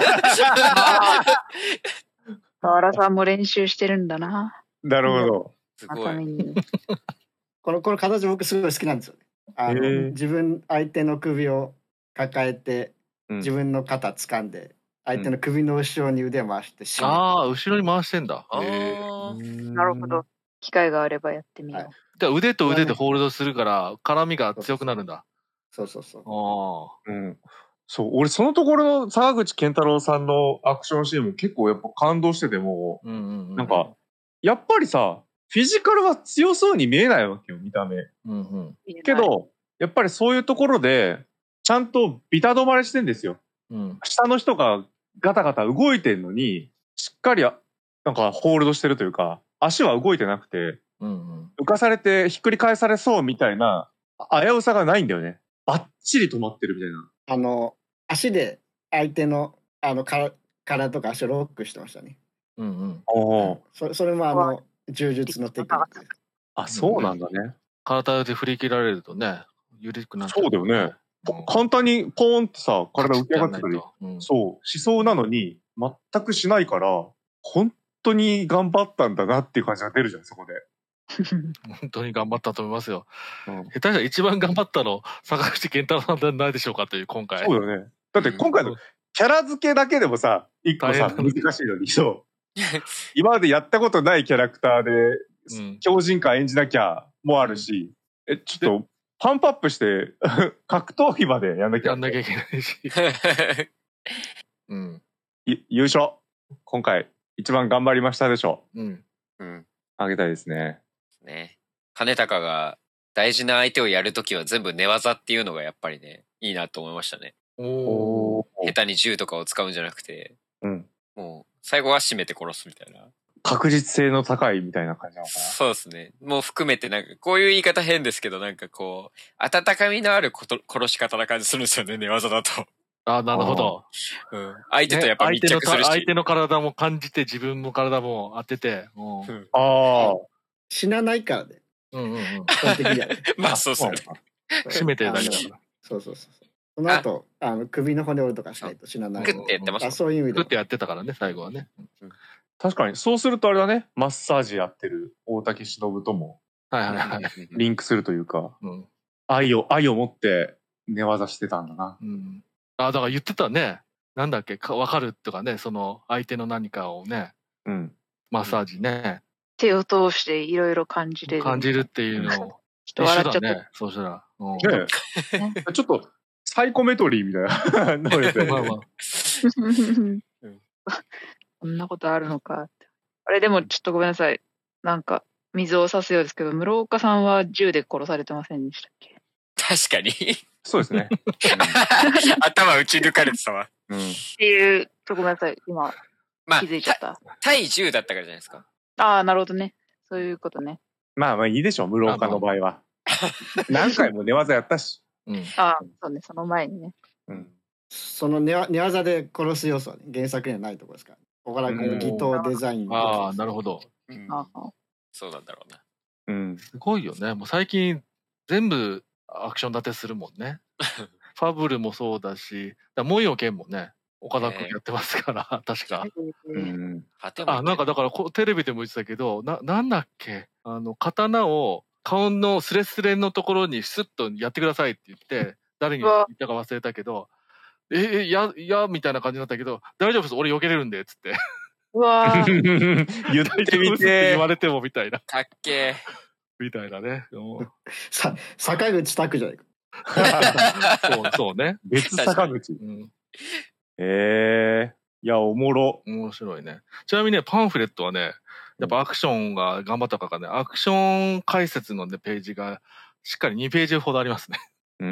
河原さんも練習してるんだな。 なるほど。 すごい。 この、この形僕すごい好きなんですよね。あの自分相手の首を抱えて自分の肩掴んで相手の首の後ろに腕を回して締め、うん、ああ後ろに回してんだ。 なるほど機会があればやってみよう、はい、 で腕と腕でホールドするから絡みが強くなるんだ。 そうそうそう。 ああ、 うん。 そう、俺そのところの坂口健太郎さんのアクションシーンも結構やっぱ感動してても、うんうんうん、なんか、やっぱりさ、フィジカルは強そうに見えないわけよ、見た目。うんうん、けど、やっぱりそういうところで、ちゃんとビタ止まりしてんですよ。うん、下の人がガタガタ動いてんのに、しっかり、なんかホールドしてるというか、足は動いてなくて、うんうん、浮かされてひっくり返されそうみたいな、危うさがないんだよね。バッチリ止まってるみたいな。 あの、足で相手の、あの、から体とか足をロックしてましたね。うんうん。おそ, それもあの、柔術のテクニックです。 あ、そうなんだね。 体で振り切られるとね、緩くなっちゃう。 そうだよね。うん、簡単にポーンってさ、体浮き上がってくる。うん、そう。しそうなのに、全くしないから、本当に頑張ったんだなっていう感じが出るじゃん、そこで。 本当に頑張ったと思いますよ。うん、下手したら一番頑張ったの、坂口健太郎さんじゃないでしょうかという、今回。 そうだよね。だって今回のキャラ付けだけでもさ、一個さ、難しいのに、そう。今までやったことないキャラクターで、うん、強靭感演じなきゃもあるし、うん、え、ちょっと、パンプアップして、格闘技までやんなきゃ。 やんなきゃいけないし。 うん。優勝。今回、一番頑張りましたでしょう。うん。うん。あげたいですね。 ね。金高が大事な相手をやるときは全部寝技っていうのがやっぱりね、いいなと思いましたね。おー。下手に銃とかを使うんじゃなくて、うん。もう、最後は締めて殺すみたいな。 確実性の高いみたいな感じなのかな。 そうですね。もう含めてなんか、こういう言い方変ですけど、なんかこう、温かみのあること殺し方な感じするんですよね、寝技だと。 ああ、なるほど。 うん。相手とやっぱ密着するし、 ね、相手の体も感じて、自分の体も当てて。うん、 ああ。死なないからね。 うんうんうん。 基本的にはね。 まあそうっすね。 締めてるだけだから。 そうそうそう。その後、あの、首の骨折るとかしないと死なない。 グッてやってました。 あ、そういう意味で。 グッてやってたからね、最後はね。 うん、確かに、そうするとあれだね、マッサージやってる大竹しのぶとも、 はいはいはい。 リンクするというか、うん、愛を、愛を持って寝技してたんだな。うん、 あ、だから言ってたね。なんだっけ、か分かるとかね、その相手の何かをね、うん、マッサージね。 手を通していろいろ感じれる。 感じるっていうのを。 ちょっと笑っちゃった。 ね、そうしたら。うん、 ねえ。ちょっと、サイコメトリーみたいな。まあまあ。 こんなことあるのかって。あれでもちょっとごめんなさい。なんか、水を差すようですけど、室岡さんは銃で殺されてませんでしたっけ？ 確かに。 そうですね。 頭打ち抜かれてたわ。 うん、っていう、ごめんなさい。今、まあ、気づいちゃった。 対銃だったからじゃないですか。 ああ、なるほどね。そういうことね。 まあまあいいでしょう、室岡の場合は。何回も寝技やったし。 うん、ああ、そうね、その前にね。 うん、その寝技で殺す要素は、ね、原作にはないところですから、ね。小原君の技法デザイン。 ああ、なるほど。 うん、そうなんだろうな。 うん。すごいよね。もう最近、全部アクション立てするもんね。ファブルもそうだし、もういいよ剣もね、岡田君やってますから、確か。うん、あ、なんかだからこテレビでも言ってたけど、な、なんだっけ、あの、刀を顔のスレスレのところにスッとやってくださいって言って、誰に言ったか忘れたけど、え、え、や、や、みたいな感じになったけど、大丈夫です、俺避けれるんで、つって。 うわぁ。言ってみて。 言われてもみたいな。 かっけー。みたいなね。 さ、坂口拓じゃないか。 そう、そうね。 別坂口。うん、ええー、いや、おもろ。 面白いね。ちなみにね、パンフレットはね、やっぱアクションが頑張ったからね、アクション解説のね、ページがしっかりにページほどありますね。うん。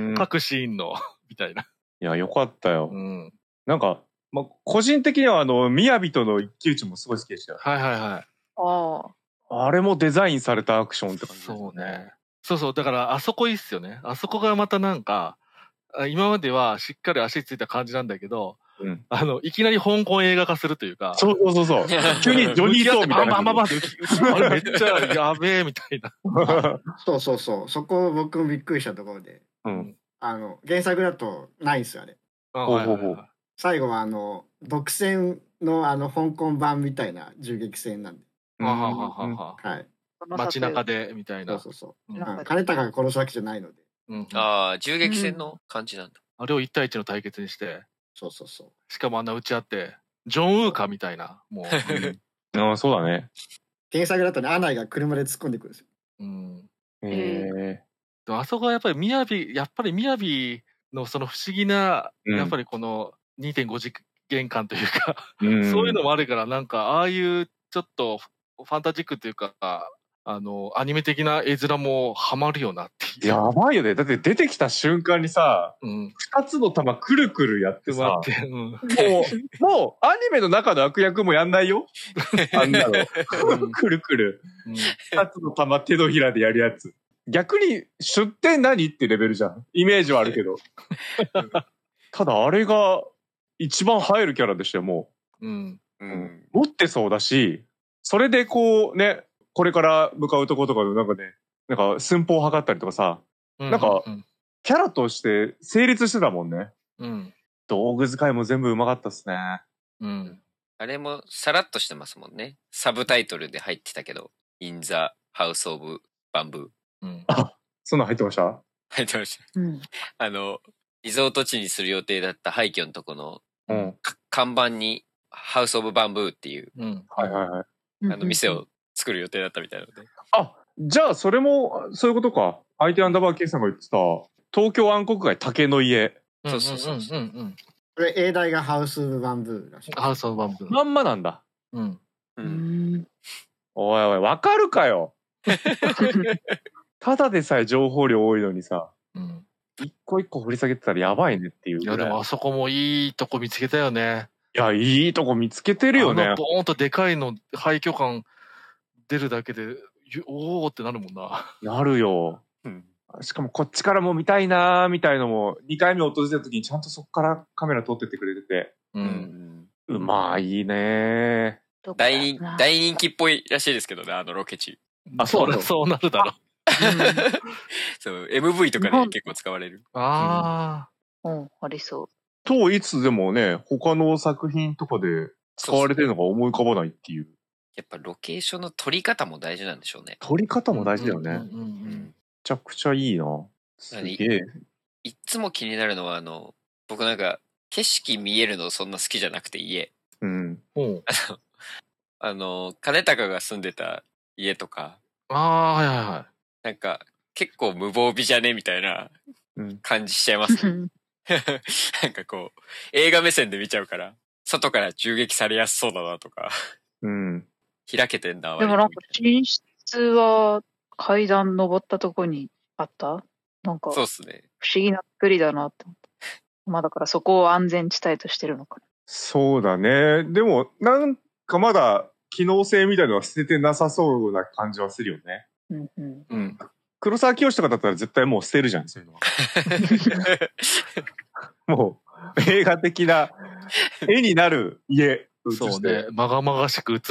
各シーンの、みたいな。 いや、よかったよ。うん。なんか、ま、個人的にはあの、みやびとの一騎打ちもすごい好きでしたよ。 はいはいはい。 ああ。 あれもデザインされたアクションって感じですね。 そうね。そうそう。だから、あそこいいっすよね。あそこがまたなんか、今まではしっかり足ついた感じなんだけど、うん、あの、いきなり香港映画化するというか。 そうそうそうそう。急にジョニー・ソーみたいな。 バンバンバンバンあれめっちゃやべえみたいな。 そうそうそう。そこ僕もびっくりしたところで。うん。あの、原作だとないんですよ、あれ。あ、はいはいはい、最後はあの、独占のあの、香港版みたいな銃撃戦なんで。はははははい。 街中で、みたいな。 そうそうそう。うん、金高が殺すわけじゃないので。 うん、ああ、銃撃戦の感じなんだ。 あれを一対一の対決にして。 そうそうそう。 しかもあんな打ち合って、ジョン・ウーカみたいな、もう。 うん、ああ、そうだね。 原作だとね、アナイが車で突っ込んでくるんですよ。 うん。へえ。あそこはやっぱり、みやび、やっぱりみやびのその不思議な、うん、やっぱりこの にてんご 次元感というか、うん、そういうのもあるから、なんかああいうちょっとファンタジックというか、あの、アニメ的な絵面もハマるよなっていう。 やばいよね。だって出てきた瞬間にさ、うん、ふたつの玉くるくるやってさ、ってうん、もう、もうアニメの中の悪役もやんないよ。あんなの。くるくる。ふたつの玉手のひらでやるやつ。逆に出典何ってレベルじゃん。イメージはあるけど。ただあれが一番映えるキャラでしたよ、もう。うんうん、持ってそうだし、それでこうね、これから向かうとことかのなんかね、なんか寸法を測ったりとかさ、うん、なんか、キャラとして成立してたもんね。うん。道具使いも全部うまかったっすね。 うん。あれもさらっとしてますもんね。サブタイトルで入ってたけど、In the House of Bamboo。 うん。あ、そんなん入ってました？ 入ってました。うん。あの、リゾート地にする予定だった廃墟のとこの、うん、看板に、ハウスオブバンブーっていう、うん、はいはいはい。あの、店を作る予定だったみたいなので。 あ、じゃあそれも、そういうことか。相手アンダーバー K さんが言ってた、東京暗黒街竹の家。 そうそうそうそう。うんうん。 これ、英題がハウスオブバンブーらしい。 ハウスオブバンブー。 まんまなんだ。うん。うん。おいおい、わかるかよ。ただでさえ情報量多いのにさ。うん。一個一個掘り下げてたらやばいねっていう。 いやでもあそこもいいとこ見つけたよね。 いや、いいとこ見つけてるよね。 あのボーンとでかいの廃墟感出るだけで、おーってなるもんな。 なるよ。うん。しかもこっちからも見たいなーみたいのも、にかいめ訪れた時にちゃんとそこからカメラ撮ってってくれてて。うん。うまいねー。大人、大人気っぽいらしいですけどね、あのロケ地。 あ、そうだ、そうなるだろう。 そう、エムブイ とかで結構使われる。 ああ。うん、ありそう。 といつでもね、他の作品とかで使われてるのが思い浮かばないっていう。 やっぱロケーションの撮り方も大事なんでしょうね。 撮り方も大事だよね。めちゃくちゃいいな。すげえ。 いっつも気になるのは、あの、僕なんか、景色見えるのそんな好きじゃなくて家。うん。あの、あの、金高が住んでた家とか。 ああ、はいはいはい。 なんか、結構無防備じゃねみたいな感じしちゃいます、ね。なんかこう、映画目線で見ちゃうから、外から銃撃されやすそうだなとか。うん。開けてんだ。 でもなんか寝室は階段登ったとこにあったなんか。 そうっすね。 不思議な作りだなって思った。まあだからそこを安全地帯としてるのかな。 そうだね。でも、なんかまだ機能性みたいなのは捨ててなさそうな感じはするよね。うんうん。うん。黒沢清とかだったら絶対もう捨てるじゃん、そういうのは。もう、映画的な絵になる家。 そうね。まがまがしく映る。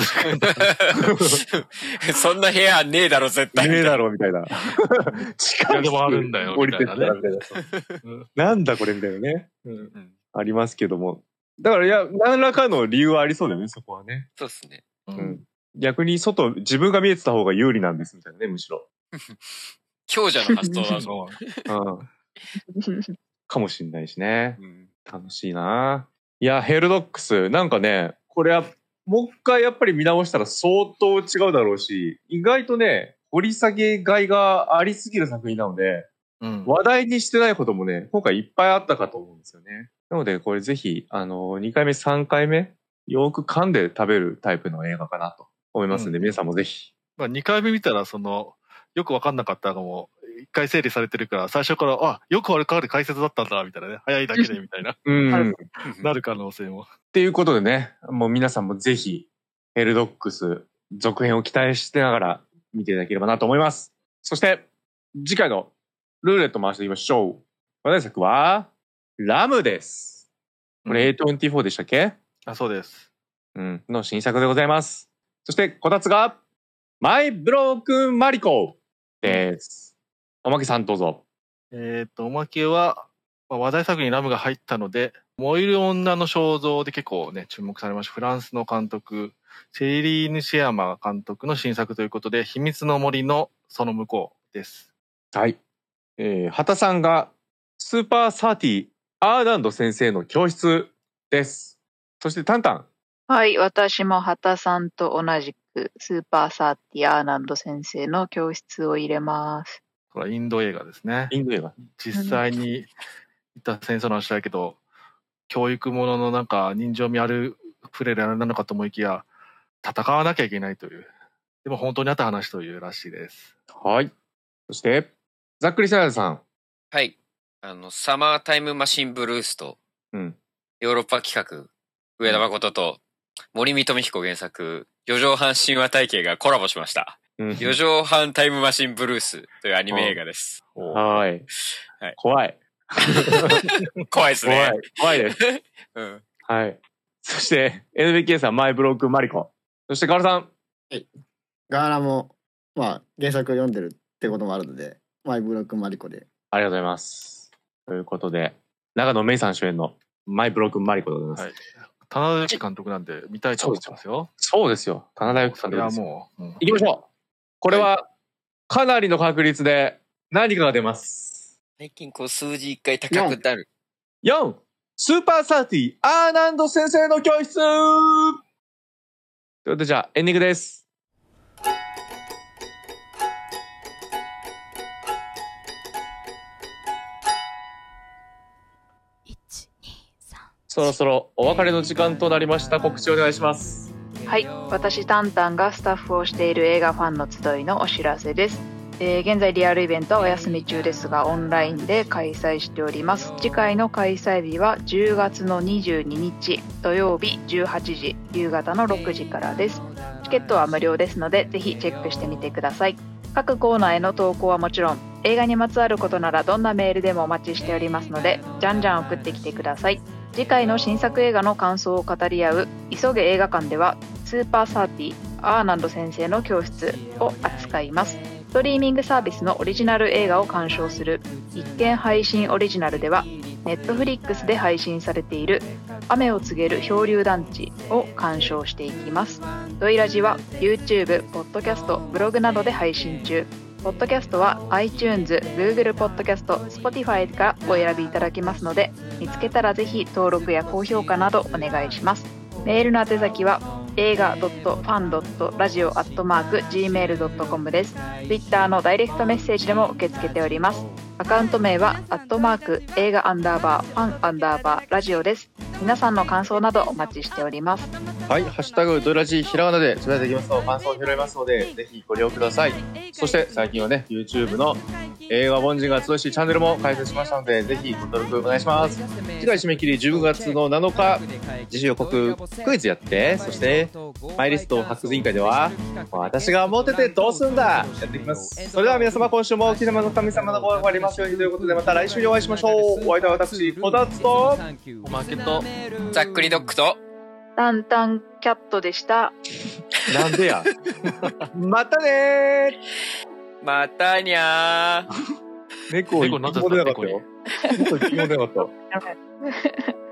そんな部屋ねえだろ、絶対。 ねえだろ、みたいな。 近いでもあるんだよ、みたいなね。 なんだこれ、みたいなね。うん、ありますけども。だから、いや、何らかの理由はありそうだよね、そこはね。 そうですね。 うん。逆に外、自分が見えてた方が有利なんです、みたいなね、むしろ。 強者の発想だぞ。 うん。かもしんないしね。うん、楽しいな。いや、ヘルドックス、なんかね、これは、もう一回やっぱり見直したら相当違うだろうし、意外とね、掘り下げがいがありすぎる作品なので、うん、話題にしてないこともね、今回いっぱいあったかと思うんですよね。なので、これぜひ、あの、にかいめ、さんかいめ、よく噛んで食べるタイプの映画かなと思いますんで、うん、皆さんもぜひ。 まあ、にかいめ見たら、その、よくわかんなかったのも、一回整理されてるから、最初から、あ、よくあれかる解説だったんだ、みたいなね。早いだけで、みたいな。うん。なる可能性も。 っていうことでね、もう皆さんもぜひ、ヘルドックス続編を期待してながら見ていただければなと思います。そして、次回のルーレット回していきましょう。話題作は、ラムです。これ エートゥエンティーフォー でしたっけ？ あ、そうです。 うん、の新作でございます。そして、こたつが、マイブロークンマリコです。おまけさんどうぞ。 えっと、おまけは、まあ、話題作にラムが入ったので、燃える女の肖像で結構ね、注目されました。フランスの監督、シェリーヌ・シェアマ監督の新作ということで、秘密の森のその向こうです。 はい。えー、畑さんが、スーパーサーティー、アーランド先生の教室です。そして、タンタン。 はい、私も畑さんと同じく、スーパーサーティー、アーランド先生の教室を入れます。 これはインド映画ですね。 インド映画。 実際にった戦争の話だけど、教育もののなんか人情味あるプレイなのかと思いきや、戦わなきゃいけないという、でも本当にあった話というらしいです。 はい。そして、ざっくりサラダさん。 はい。あの、サマータイムマシンブルースと、うん、ヨーロッパ企画、上田誠と森見富彦原作、四畳半神話体系がコラボしました。うん、四畳半タイムマシンブルースというアニメ映画です。 はい。はい。怖い。 怖いですね。 怖い。怖いです。うん。はい。そして、エヌビーケー さん、マイブロックマリコ。そして、ガーラさん。 はい。ガーラも、まあ、原作読んでるってこともあるので、マイブロックマリコで。 ありがとうございます。ということで、長野芽郁さん主演のマイブロックマリコでございます。はい。 棚田由紀監督なんで見たいと思ってますよ。 そうですよ。棚田由紀監督です。 いやもう、うん、 行きましょう。これは、かなりの確率で何かが出ます。 最近こう数字一回高くなる。 よん、スーパーサーティー、アーナンド先生の教室ということで、じゃあ、エンディングです。そろそろお別れの時間となりました。告知お願いします。 はい、私タンタンがスタッフをしている映画ファンの集いのお知らせです。えー、現在リアルイベントはお休み中ですが、オンラインで開催しております。次回の開催日はじゅうがつのにじゅうににち土曜日じゅうはちじ、夕方のろくじからです。チケットは無料ですので、ぜひチェックしてみてください。各コーナーへの投稿はもちろん、映画にまつわることならどんなメールでもお待ちしておりますので、じゃんじゃん送ってきてください。次回の新作映画の感想を語り合う急げ映画館では、スーパーサーティーアーナンド先生の教室を扱います。ストリーミングサービスのオリジナル映画を鑑賞する一見配信オリジナルでは、ネットフリックスで配信されている雨を告げる漂流団地を鑑賞していきます。ドイラジは YouTube、ポッドキャスト、ブログなどで配信中。ポッドキャストは iTunes、Google ポッドキャスト、Spotify からお選びいただけますので、見つけたらぜひ登録や高評価などお願いします。メールの宛先は映画 ファン ラジオ アットマーク ジーメール ドットコム です。Twitter のダイレクトメッセージでも受け付けております。アカウント名はアットマーク映画アンダーバーファンアンダーバーラジオです。皆さんの感想などお待ちしております。 はい、ハッシュタグドラジひらがなでつぶやいていきますと感想を拾いますので、ぜひご利用ください。そして最近はね YouTube の映画凡人が集いしチャンネルも開設しましたので、ぜひご登録お願いします。次回締め切りじゅうごがつのなのか、自主予告クイズやって、そしてマイリスト発掘委員会では私がモテてどうすんだやっていきます。それでは皆様、今週もキネマの神様のご応募ありますようにということで、また来週にお会いしましょう。お相手は私こたつとおまけとざっくりドッグとタンタンキャットでした。 なんでやまたねーまたにゃー猫一匹も出なかったよ。猫一匹も出なかった。